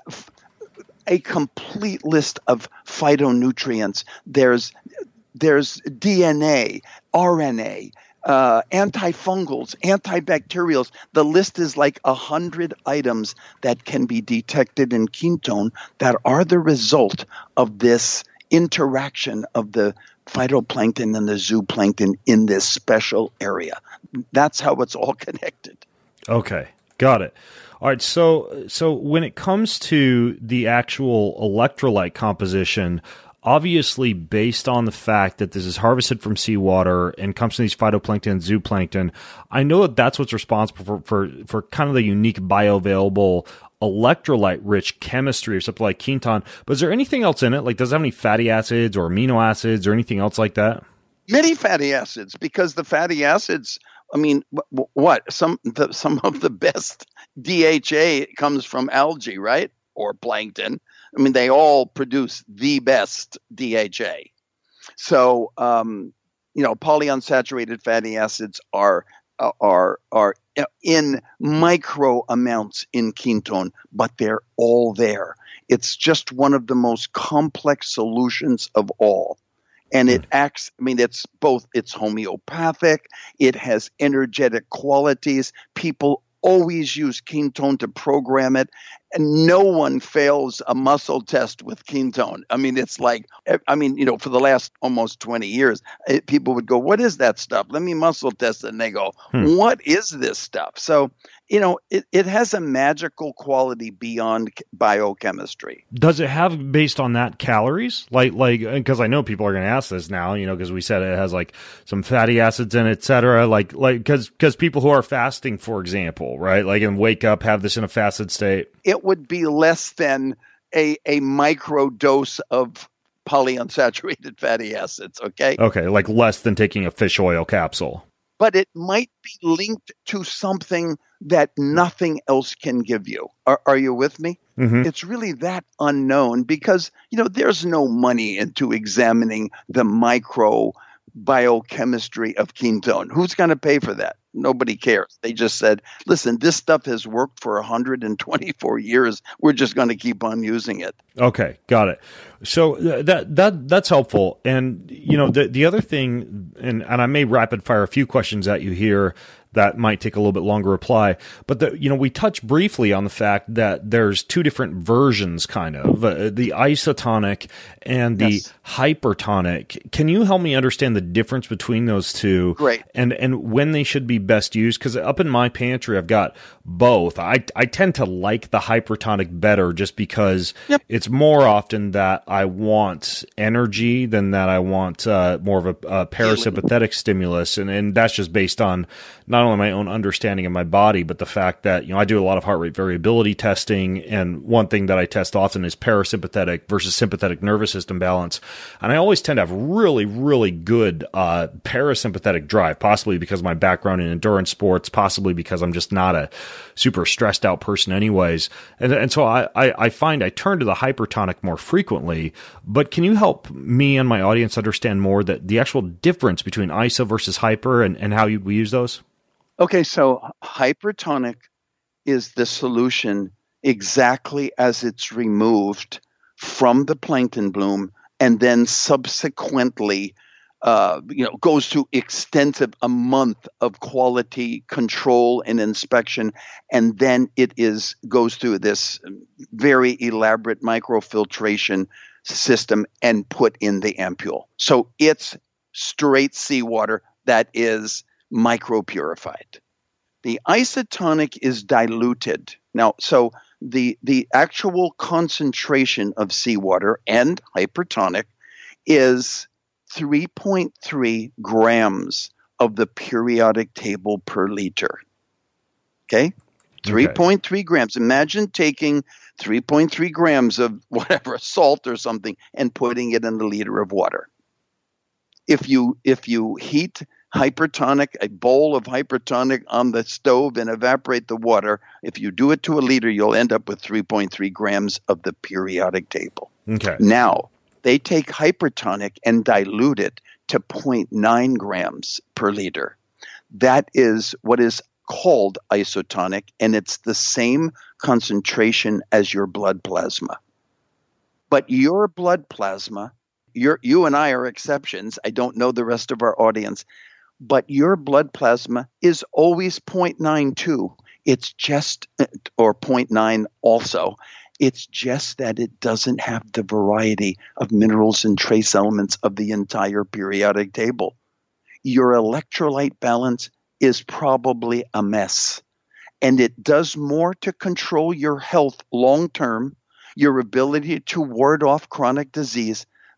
Speaker 2: a complete list of phytonutrients. There's there's D N A, R N A, Uh, antifungals, antibacterials. The list is like a hundred items that can be detected in Quintone that are the result of this interaction of the phytoplankton and the zooplankton in this special area. That's how it's all connected.
Speaker 4: Okay, got it. All right, so so when it comes to the actual electrolyte composition obviously based on the fact that this is harvested from seawater and comes from these phytoplankton and zooplankton, I know that that's what's responsible for, for, for kind of the unique bioavailable electrolyte-rich chemistry or something like Quinton. But is there anything else in it? Like, does it have any fatty acids or amino acids or anything else like that?
Speaker 2: Many fatty acids, because the fatty acids, I mean, what? Some the, some of the best D H A comes from algae, right? Or plankton. I mean, they all produce the best D H A. So, um, you know, polyunsaturated fatty acids are are are in micro amounts in Quinton, but they're all there. It's just one of the most complex solutions of all. And it acts, I mean, it's both, it's homeopathic, it has energetic qualities. People always use Quinton to program it. And no one fails a muscle test with Quinton. I mean, it's like, I mean, you know, for the last almost twenty years, it, people would go, what is that stuff? Let me muscle test it. And they go, hmm. what is this stuff? So, you know, it, it has a magical quality beyond biochemistry.
Speaker 4: Does it have, based on that, calories? Like, like, because I know people are going to ask this now, you know, because we said it has like some fatty acids in it, et cetera. Like, like, because because people who are fasting, for example, right, like, and wake up, have this in a fasted state.
Speaker 2: It would be less than a a micro dose of polyunsaturated fatty acids. Okay.
Speaker 4: Okay, like less than taking a fish oil capsule.
Speaker 2: But it might be linked to something that nothing else can give you. Are, are you with me? Mm-hmm. It's really that unknown because, you know, there's no money into examining the micro biochemistry of Quinton. Who's going to pay for that? Nobody cares. They just said, listen, this stuff has worked for one hundred twenty-four years. We're just going to keep on using it.
Speaker 4: Okay, got it. So that that that's helpful. And, you know, the the other thing, and, and I may rapid fire a few questions at you here that might take a little bit longer reply. But, the, you know, we touched briefly on the fact that there's two different versions, kind of, uh, the isotonic and the yes. hypertonic. Can you help me understand the difference between those two?
Speaker 2: Great.
Speaker 4: And, and when they should be best used? Because up in my pantry, I've got both. I, I tend to like the hypertonic better just because yep. it's more often that I want energy than that I want uh, more of a, a parasympathetic stimulus. And, and that's just based on not only my own understanding of my body, but the fact that, you know, I do a lot of heart rate variability testing. And one thing that I test often is parasympathetic versus sympathetic nervous system balance. And I always tend to have really, really good uh, parasympathetic drive, possibly because of my background in endurance sports, possibly because I'm just not a super stressed out person anyways. And, and so I, I, I find I turn to the hypertonic more frequently. But can you help me and my audience understand more that the actual difference between iso versus hyper and, and how you, we use those?
Speaker 2: Okay, so hypertonic is the solution exactly as it's removed from the plankton bloom and then subsequently uh, you know, goes through extensive, a month of quality control and inspection, and then it is goes through this very elaborate microfiltration system and put in the ampule. So it's straight seawater that is micropurified. The isotonic is diluted. Now, so the the actual concentration of seawater and hypertonic is three point three grams of the periodic table per liter. Okay? three point three okay. grams. Imagine taking three point three grams of whatever, salt or something, and putting it in a liter of water. If you if you heat hypertonic, a bowl of hypertonic on the stove and evaporate the water, if you do it to a liter, you'll end up with three point three grams of the periodic table.
Speaker 4: Okay.
Speaker 2: Now, they take hypertonic and dilute it to zero point nine grams per liter. That is what is called isotonic, and it's the same concentration as your blood plasma. But your blood plasma, your, you and I are exceptions. I don't know the rest of our audience. But your blood plasma is always zero point nine two. It's just, or zero point nine also. It's just that it doesn't have the variety of minerals and trace elements of the entire periodic table. Your electrolyte balance is probably a mess. And it does more to control your health long term, your ability to ward off chronic disease,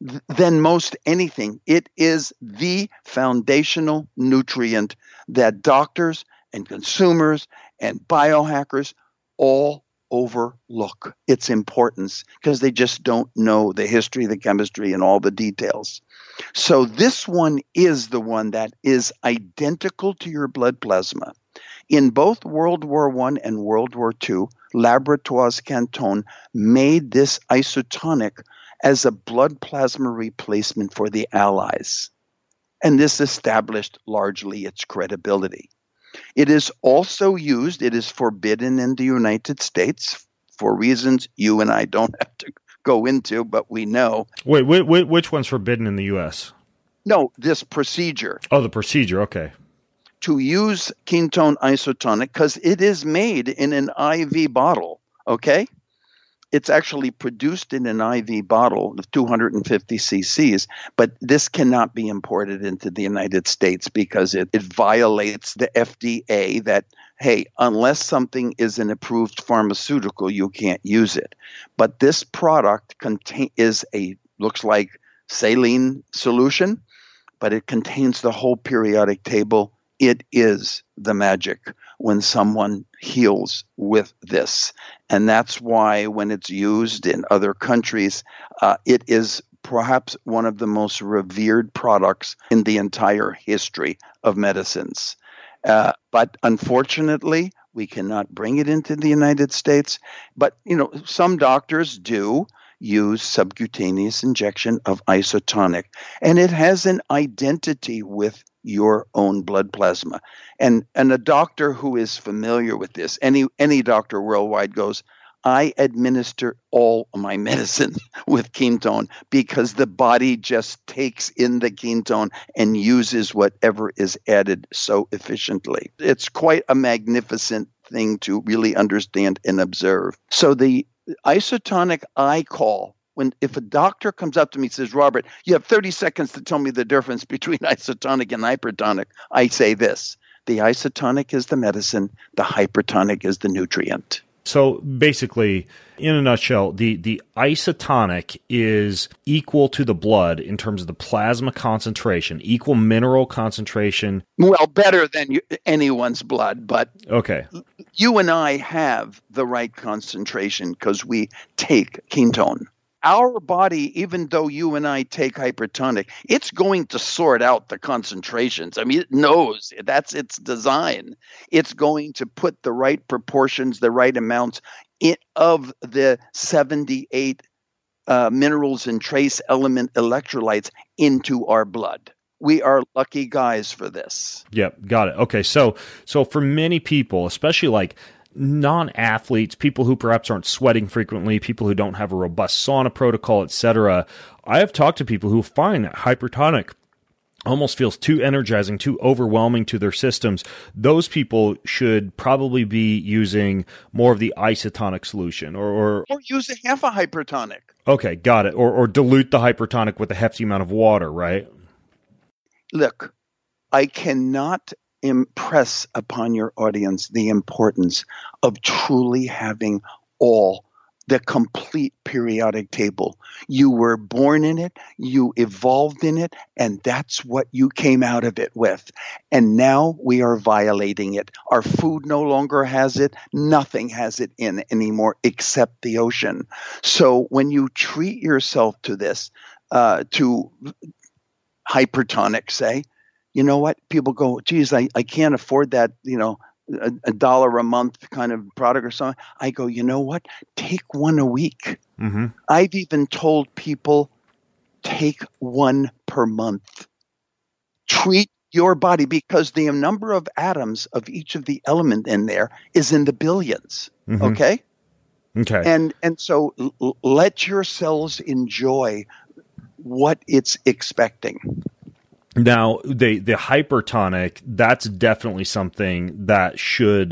Speaker 2: th- than most anything. It is the foundational nutrient that doctors and consumers and biohackers all overlook its importance because they just don't know the history, the chemistry, and all the details. So this one is the one that is identical to your blood plasma. In both World War One and World War Two, Laboratoires Canton made this isotonic as a blood plasma replacement for the Allies. And this established largely its credibility. It is also used, it is forbidden in the United States for reasons you and I don't have to go into, but we know.
Speaker 4: Wait, wait, wait which one's forbidden in the U S?
Speaker 2: No, this procedure.
Speaker 4: Oh, the procedure, okay.
Speaker 2: To use ketone isotonic, because it is made in an I V bottle, okay? It's actually produced in an I V bottle of two hundred fifty cc's, but this cannot be imported into the United States because it, it violates the F D A that, hey, unless something is an approved pharmaceutical, you can't use it. But this product contain, is a, looks like saline solution, but it contains the whole periodic table. It is the magic when someone heals with this. And that's why when it's used in other countries, uh, it is perhaps one of the most revered products in the entire history of medicines. Uh, but unfortunately, we cannot bring it into the United States. But, you know, some doctors do use subcutaneous injection of isotonic, and it has an identity with your own blood plasma. And and a doctor who is familiar with this, any any doctor worldwide goes, I administer all my medicine with ketone because the body just takes in the ketone and uses whatever is added so efficiently. It's quite a magnificent thing to really understand and observe. So the isotonic I call, when if a doctor comes up to me and says, Robert, you have thirty seconds to tell me the difference between isotonic and hypertonic, I say this: the isotonic is the medicine, the hypertonic is the nutrient.
Speaker 4: So basically, in a nutshell, the, the isotonic is equal to the blood in terms of the plasma concentration, equal mineral concentration.
Speaker 2: Well, better than you, anyone's blood, but
Speaker 4: okay.
Speaker 2: You and I have the right concentration because we take ketone. Our body, even though you and I take hypertonic, it's going to sort out the concentrations. I mean, it knows that's its design. It's going to put the right proportions, the right amounts in, of the seventy-eight uh, minerals and trace element electrolytes into our blood. We are lucky guys for this.
Speaker 4: Yep, got it. Okay, so so for many people, especially like non-athletes, people who perhaps aren't sweating frequently, people who don't have a robust sauna protocol, et cetera, I have talked to people who find that hypertonic almost feels too energizing, too overwhelming to their systems. Those people should probably be using more of the isotonic solution, or or,
Speaker 2: or use a half a hypertonic.
Speaker 4: Okay, got it. Or or dilute the hypertonic with a hefty amount of water, right?
Speaker 2: Look, I cannot impress upon your audience the importance of truly having all the complete periodic table. You were born in it, you evolved in it, and that's what you came out of it with. And now we are violating it. Our food no longer has it. Nothing has it in anymore except the ocean. So when you treat yourself to this, uh, to hypertonic, say, you know what? People go, geez, I, I can't afford that, you know, a, a dollar a month kind of product or something. I go, you know what? Take one a week.
Speaker 4: Mm-hmm.
Speaker 2: I've even told people, take one per month. Treat your body, because the number of atoms of each of the element in there is in the billions.
Speaker 4: Mm-hmm.
Speaker 2: Okay?
Speaker 4: Okay.
Speaker 2: And, and so l- let your cells enjoy what it's expecting.
Speaker 4: Now, the the hypertonic, that's definitely something that should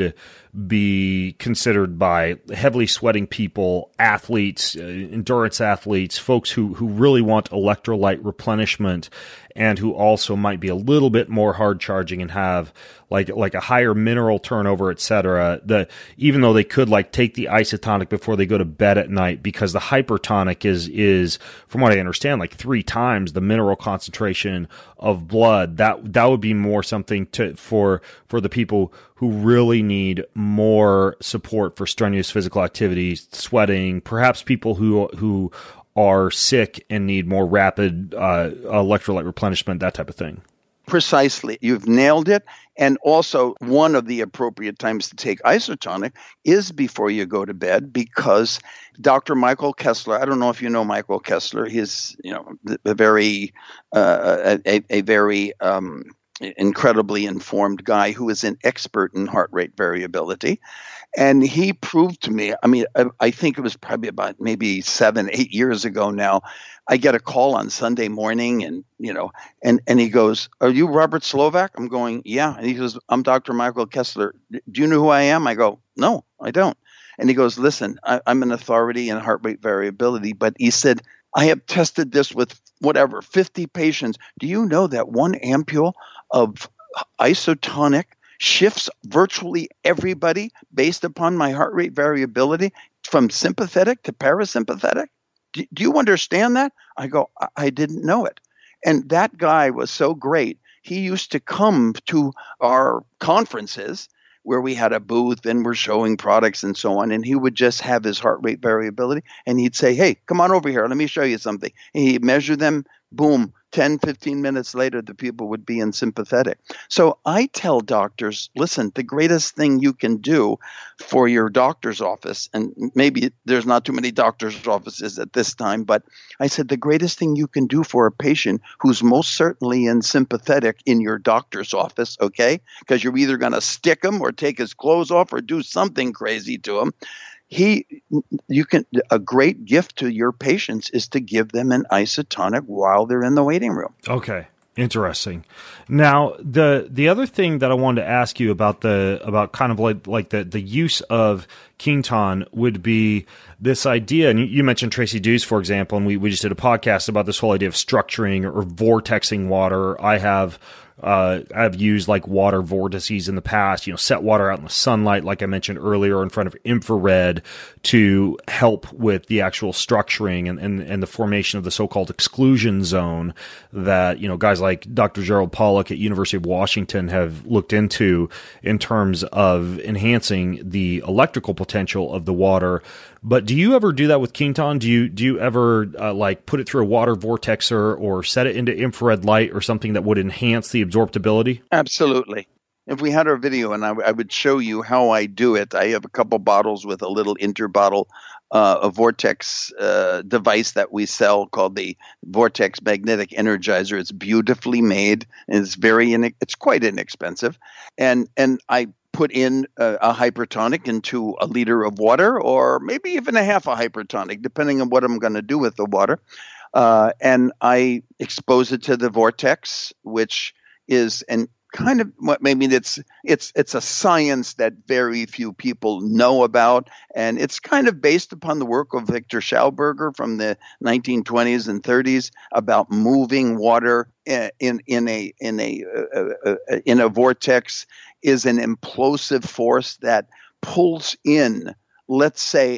Speaker 4: be considered by heavily sweating people, athletes, uh, endurance athletes, folks who, who really want electrolyte replenishment and who also might be a little bit more hard charging and have like like a higher mineral turnover, et cetera. The even though they could like take the isotonic before they go to bed at night, because the hypertonic is is from what I understand like three times the mineral concentration of blood. That that would be more something to for for the people who really need more support for strenuous physical activity, sweating, perhaps people who who are sick and need more rapid uh, electrolyte replenishment, that type of thing.
Speaker 2: Precisely. You've nailed it. And also, one of the appropriate times to take isotonic is before you go to bed, because Doctor Michael Kessler, I don't know if you know Michael Kessler, he's, you know, a very, uh, a, a very um, incredibly informed guy who is an expert in heart rate variability. And he proved to me, I mean, I, I think it was probably about maybe seven, eight years ago now, I get a call on Sunday morning and, you know, and, and he goes, "Are you Robert Slovak?" I'm going, "Yeah." And he goes, "I'm Doctor Michael Kessler. Do you know who I am?" I go, "No, I don't." And he goes, "Listen, I, I'm an authority in heart rate variability, but," he said, "I have tested this with whatever, fifty patients. Do you know that one ampule of isotonic shifts virtually everybody based upon my heart rate variability from sympathetic to parasympathetic? Do, do you understand that?" I go, I, I didn't know it. And that guy was so great. He used to come to our conferences where we had a booth and we're showing products and so on. And he would just have his heart rate variability and he'd say, "Hey, come on over here. Let me show you something." And he'd measure them. Boom. ten, fifteen minutes later, the people would be in sympathetic. So I tell doctors, listen, the greatest thing you can do for your doctor's office, and maybe there's not too many doctor's offices at this time, but I said the greatest thing you can do for a patient who's most certainly in sympathetic in your doctor's office, okay, because you're either going to stick him or take his clothes off or do something crazy to him. He, you can, a great gift to your patients is to give them an isotonic while they're in the waiting room.
Speaker 4: Okay. Interesting. Now, the the other thing that I wanted to ask you about the about kind of like like the, the use of Quinton would be this idea, and you, you mentioned Tracy Deuce, for example, and we, we just did a podcast about this whole idea of structuring or vortexing water. I have Uh, I've used like water vortices in the past, you know, set water out in the sunlight, like I mentioned earlier, in front of infrared to help with the actual structuring and, and, and the formation of the so-called exclusion zone that, you know, guys like Doctor Gerald Pollack at University of Washington have looked into in terms of enhancing the electrical potential of the water. But do you ever do that with Quinton? Do you do you ever uh, like put it through a water vortexer or set it into infrared light or something that would enhance the absorptibility?
Speaker 2: Absolutely. If we had our video and I, w- I would show you how I do it, I have a couple bottles with a little interbottle, uh, a vortex uh, device that we sell called the Vortex Magnetic Energizer. It's beautifully made. And it's very in, it's quite inexpensive, and and I put in a, a hypertonic into a liter of water, or maybe even a half a hypertonic, depending on what I'm going to do with the water. Uh, and I expose it to the vortex, which is an kind of what maybe it's it's it's a science that very few people know about, and it's kind of based upon the work of Victor Schauberger from the nineteen twenties and thirties about moving water in in a in a uh, uh, in a vortex is an implosive force that pulls in, let's say,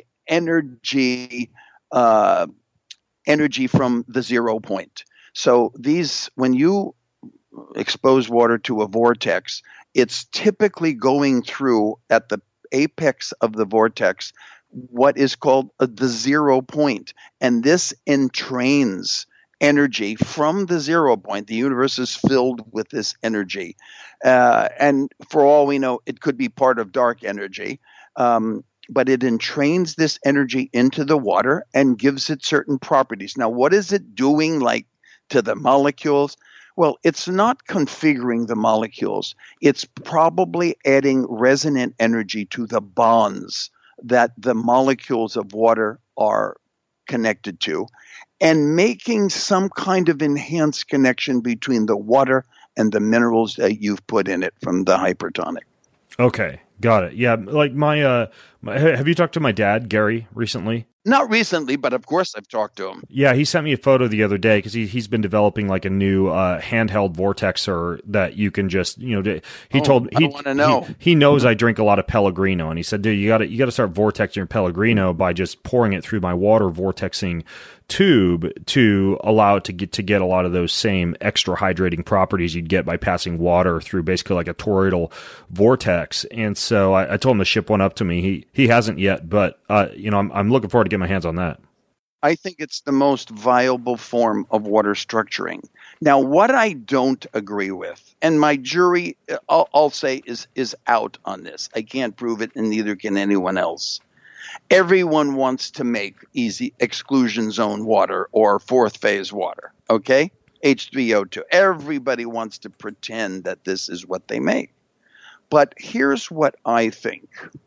Speaker 2: energy uh, energy from the zero point. So these, when you expose water to a vortex, it's typically going through at the apex of the vortex what is called a, the zero point. And this entrains energy from the zero point. The universe is filled with this energy. Uh, and for all we know, it could be part of dark energy. Um, but it entrains this energy into the water and gives it certain properties. Now, what is it doing, like, to the molecules? Well, it's not configuring the molecules. It's probably adding resonant energy to the bonds that the molecules of water are connected to, and making some kind of enhanced connection between the water and the minerals that you've put in it from the hypertonic.
Speaker 4: Okay. Got it. Yeah. Like my, uh, my, have you talked to my dad, Gary, recently?
Speaker 2: Not recently, but of course I've talked to him.
Speaker 4: Yeah, he sent me a photo the other day because he, he's been developing like a new uh, handheld vortexer that you can just, you know, he
Speaker 2: oh,
Speaker 4: told, he,
Speaker 2: I want to know.
Speaker 4: He, he knows I drink a lot of Pellegrino, and he said, dude, you got to you got to start vortexing your Pellegrino by just pouring it through my water vortexing tube to allow it to get to get a lot of those same extra hydrating properties you'd get by passing water through basically like a toroidal vortex. And so I, I told him to ship one up to me. He he hasn't yet, but uh, you know, I'm I'm looking forward to getting my hands on that.
Speaker 2: I think it's the most viable form of water structuring. Now, what I don't agree with, and my jury, I'll, I'll say, is is out on this. I can't prove it, and neither can anyone else. Everyone wants to make easy exclusion zone water or fourth phase water, okay? H three O two. Everybody wants to pretend that this is what they make. But here's what I think.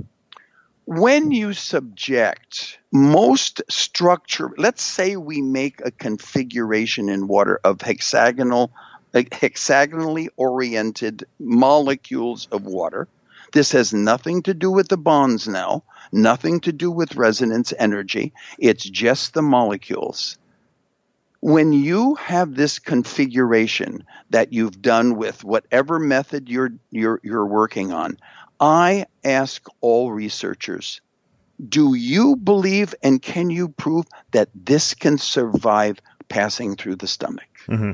Speaker 2: When you subject most structure, let's say we make a configuration in water of hexagonal, hexagonally oriented molecules of water. This has nothing to do with the bonds now, nothing to do with resonance energy. It's just the molecules. When you have this configuration that you've done with whatever method you're you're you're working on, I ask all researchers, do you believe and can you prove that this can survive passing through the stomach?
Speaker 4: Mm-hmm.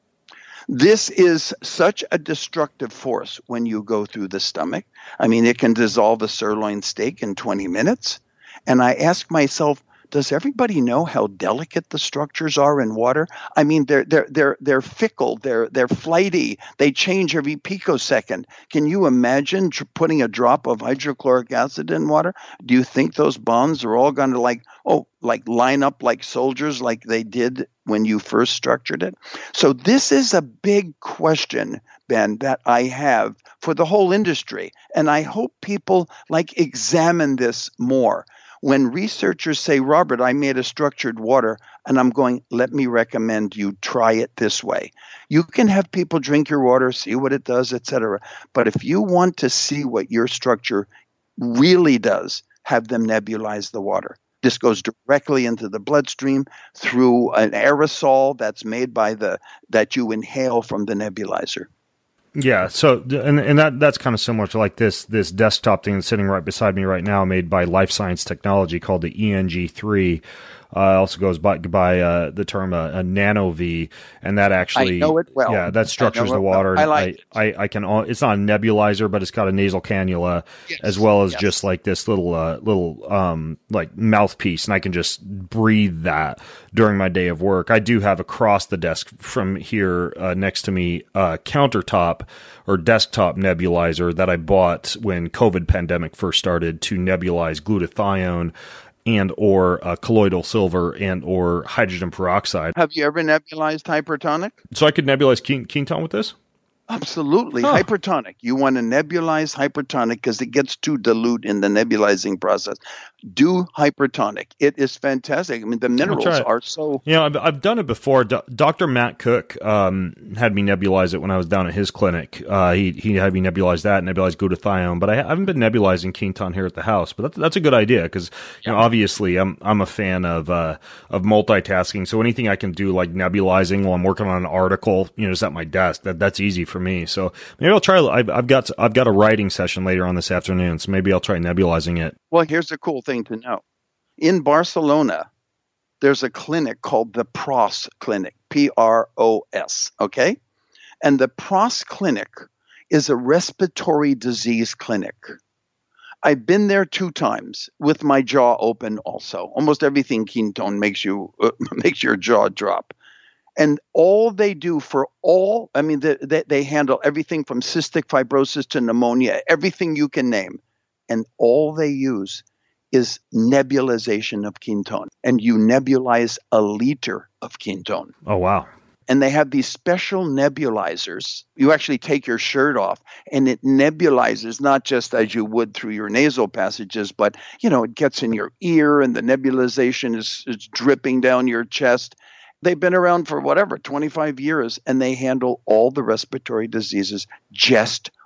Speaker 2: This is such a destructive force when you go through the stomach. I mean, it can dissolve a sirloin steak in twenty minutes. And I ask myself, does everybody know how delicate the structures are in water? I mean, they're they're they're they're fickle, they're they're flighty, they change every picosecond. Can you imagine tr- putting a drop of hydrochloric acid in water? Do you think those bonds are all going to like oh like line up like soldiers like they did when you first structured it? So this is a big question, Ben, that I have for the whole industry, and I hope people like examine this more. When researchers say, Robert, I made a structured water, and I'm going, let me recommend you try it this way. You can have people drink your water, see what it does, et cetera. But if you want to see what your structure really does, have them nebulize the water. This goes directly into the bloodstream through an aerosol that's made by the that you inhale from the nebulizer.
Speaker 4: Yeah, so and and that that's kind of similar to like this this desktop thing that's sitting right beside me right now, made by Life Science Technology, called the E N G three. Uh, also goes by by uh, the term uh, a nano V, and that actually
Speaker 2: I know it well.
Speaker 4: Yeah, that structures the water.
Speaker 2: Well. I like
Speaker 4: I,
Speaker 2: it.
Speaker 4: I I can. It's not a nebulizer, but it's got a nasal cannula
Speaker 2: yes.
Speaker 4: as well as
Speaker 2: yes.
Speaker 4: just like this little uh, little um like mouthpiece, and I can just breathe that during my day of work. I do have across the desk from here uh, next to me a countertop or desktop nebulizer that I bought when COVID pandemic first started to nebulize glutathione and or uh, colloidal silver and or hydrogen peroxide.
Speaker 2: Have you ever nebulized hypertonic?
Speaker 4: So I could nebulize ke- ketone with this?
Speaker 2: Absolutely.
Speaker 4: Huh.
Speaker 2: Hypertonic. You want to nebulize hypertonic because it gets too dilute in the nebulizing process. Do hypertonic. It is fantastic. I mean, the minerals are so...
Speaker 4: Yeah, you know, I've, I've done it before. Do- Doctor Matt Cook um, had me nebulize it when I was down at his clinic. Uh, he he had me nebulize that, nebulize glutathione. But I haven't been nebulizing ketone here at the house. But that's, that's a good idea because, you know, obviously I'm I'm a fan of uh, of multitasking. So anything I can do like nebulizing while I'm working on an article, you know, just at my desk, that that's easy for me. So maybe I'll try. I've, I've got I've got a writing session later on this afternoon. So maybe I'll try nebulizing it.
Speaker 2: Well, here's a cool thing to know. In Barcelona, there's a clinic called the Pros Clinic, P R O S, okay? And the Pros Clinic is a respiratory disease clinic. I've been there two times with my jaw open also. Almost everything ketone makes you uh, makes your jaw drop. And all they do for all, I mean, they, they, they handle everything from cystic fibrosis to pneumonia, everything you can name. And all they use is nebulization of ketone. And you nebulize a liter of ketone.
Speaker 4: Oh, wow.
Speaker 2: And they have these special nebulizers. You actually take your shirt off and it nebulizes not just as you would through your nasal passages, but, you know, it gets in your ear and the nebulization is, is dripping down your chest. They've been around for whatever, twenty-five years, and they handle all the respiratory diseases just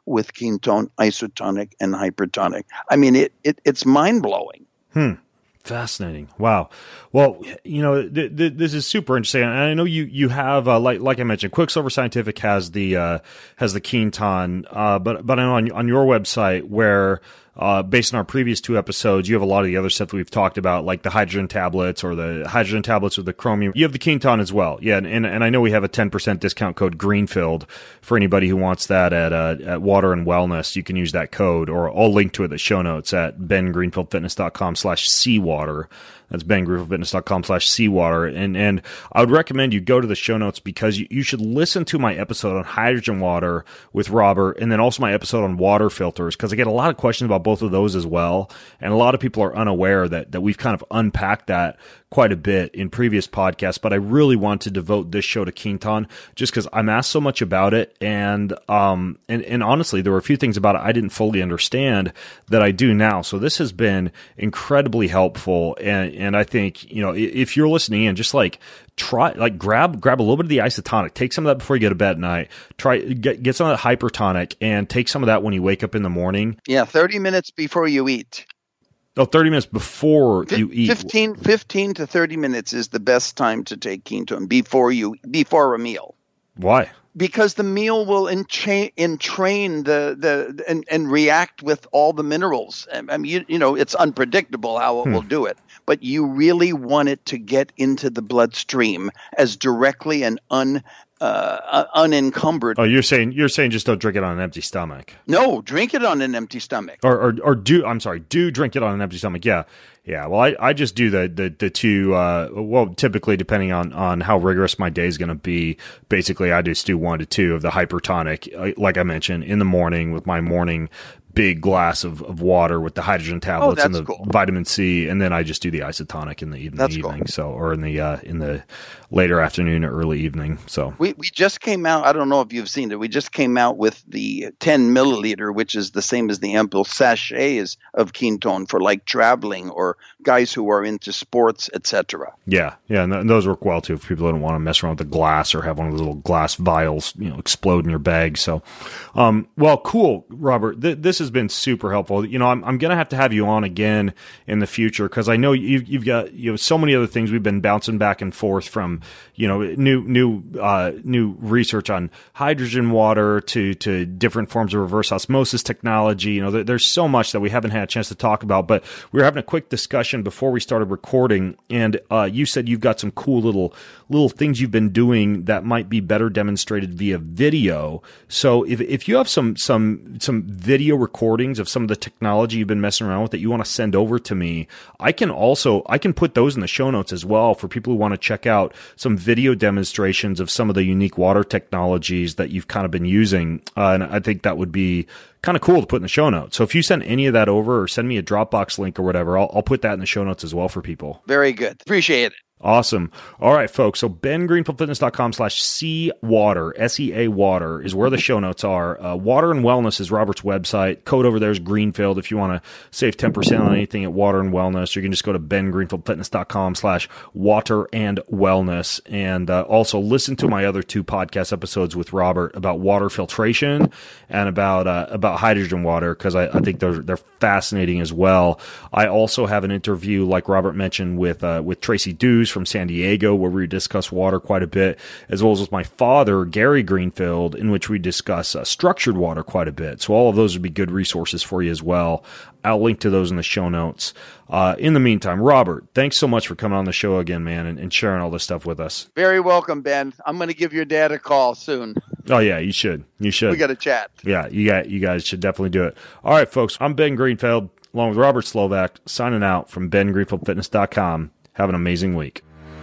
Speaker 2: with ketone, isotonic, and hypertonic. I mean, it, it it's mind-blowing.
Speaker 4: Hmm. Fascinating. Wow. Well, you know, th- th- this is super interesting. And I know you you have uh, like like I mentioned, Quicksilver Scientific has the uh, has the Ketone, uh, but but I know on on your website where. Uh, based on our previous two episodes, you have a lot of the other stuff that we've talked about, like the hydrogen tablets or the hydrogen tablets with the chromium. You have the Ketone as well. Yeah, and, and I know we have a ten percent discount code Greenfield for anybody who wants that at uh, at Water and Wellness. You can use that code, or I'll link to it in the show notes at bengreenfieldfitness.com slash seawater. That's bengreenfieldfitness.com slash seawater. And, and I would recommend you go to the show notes because you, you should listen to my episode on hydrogen water with Robert, and then also my episode on water filters, because I get a lot of questions about both of those as well. And a lot of people are unaware that, that we've kind of unpacked that quite a bit in previous podcasts, but I really want to devote this show to Ketone just because I'm asked so much about it. And, um, and, and honestly, there were a few things about it I didn't fully understand that I do now. So this has been incredibly helpful. And, and I think, you know, if you're listening in, just like try, like grab, grab a little bit of the isotonic, take some of that before you go to bed at night, try, get, get some of that hypertonic and take some of that when you wake up in the morning.
Speaker 2: Yeah. thirty minutes before you eat.
Speaker 4: Oh, thirty minutes before you eat.
Speaker 2: fifteen, fifteen to thirty minutes is the best time to take Ketone before you before a meal.
Speaker 4: Why?
Speaker 2: Because the meal will encha- entrain the the and, and react with all the minerals. I mean, you, you know, it's unpredictable how it hmm. will do it, but you really want it to get into the bloodstream as directly and un uh, unencumbered.
Speaker 4: Oh, you're saying you're saying just don't drink it on an empty stomach.
Speaker 2: No, drink it on an empty stomach.
Speaker 4: Or or, or do I'm sorry, do drink it on an empty stomach. Yeah. Yeah, well, I, I just do the the, the two, uh, well, typically depending on, on how rigorous my day is going to be, basically I just do one to two of the hypertonic, like I mentioned, in the morning with my morning big glass of, of water with the hydrogen tablets
Speaker 2: oh,
Speaker 4: and the
Speaker 2: cool.
Speaker 4: vitamin C, and then I just do the isotonic in the, in the
Speaker 2: that's
Speaker 4: evening,
Speaker 2: cool.
Speaker 4: so or in the uh, in the later afternoon or early evening. So
Speaker 2: we we just came out. I don't know if you've seen it. We just came out with the ten milliliter, which is the same as the ample sachets of Ketone for like traveling or guys who are into sports, et cetera.
Speaker 4: Yeah, yeah, and, th- and those work well too for people that don't want to mess around with the glass or have one of those little glass vials, you know, explode in your bag. So, um, well, cool, Robert. Th- this has been super helpful. You know, I'm I'm gonna have to have you on again in the future because I know you've you've got you know so many other things we've been bouncing back and forth from. You know, new new uh, new research on hydrogen water to to different forms of reverse osmosis technology. You know, there, there's so much that we haven't had a chance to talk about. But we were having a quick discussion before we started recording, and uh, you said you've got some cool little little things you've been doing that might be better demonstrated via video. So if if you have some some some video recordings of some of the technology you've been messing around with that you want to send over to me, I can also I can put those in the show notes as well for people who want to check out some video demonstrations of some of the unique water technologies that you've kind of been using. Uh, and I think that would be kind of cool to put in the show notes. So if you send any of that over or send me a Dropbox link or whatever, I'll, I'll put that in the show notes as well for people.
Speaker 2: Very good. Appreciate it.
Speaker 4: Awesome. All right, folks. So bengreenfieldfitness.com slash seawater, S E A water is where the show notes are. Uh, Water and Wellness is Robert's website. Code over there is Greenfield if you want to save ten percent on anything at Water and Wellness. You can just go to bengreenfieldfitness.com slash water and wellness. And uh, also listen to my other two podcast episodes with Robert about water filtration and about uh, about hydrogen water because I, I think they're, they're fascinating as well. I also have an interview, like Robert mentioned, with uh, with Tracy Dews from San Diego, where we discuss water quite a bit, as well as with my father, Gary Greenfield, in which we discuss uh, structured water quite a bit. So all of those would be good resources for you as well. I'll link to those in the show notes. Uh, in the meantime, Robert, thanks so much for coming on the show again, man, and, and sharing all this stuff with us.
Speaker 2: Very welcome, Ben. I'm going to give your dad a call soon.
Speaker 4: Oh, yeah, you should. You should.
Speaker 2: We got to chat.
Speaker 4: Yeah, you got. You guys should definitely do it. All right, folks, I'm Ben Greenfield, along with Robert Slovak, signing out from ben greenfield fitness dot com. Have an amazing week.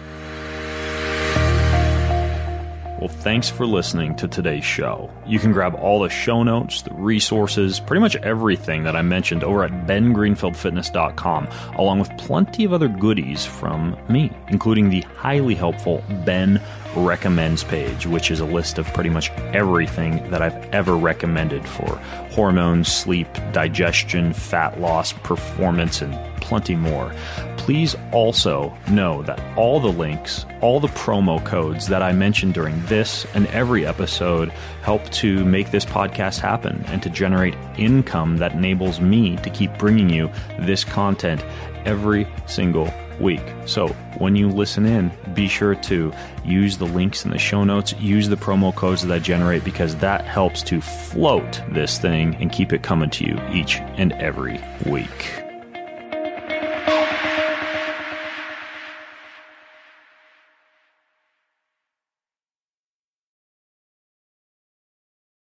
Speaker 1: Well, thanks for listening to today's show. You can grab all the show notes, the resources, pretty much everything that I mentioned over at ben greenfield fitness dot com, along with plenty of other goodies from me, including the highly helpful Ben Recommends page, which is a list of pretty much everything that I've ever recommended for hormones, sleep, digestion, fat loss, performance, and plenty more. Please also know that all the links, all the promo codes that I mentioned during this and every episode help to make this podcast happen and to generate income that enables me to keep bringing you this content every single week. So when you listen in, be sure to use the links in the show notes, use the promo codes that I generate, because that helps to float this thing and keep it coming to you each and every week.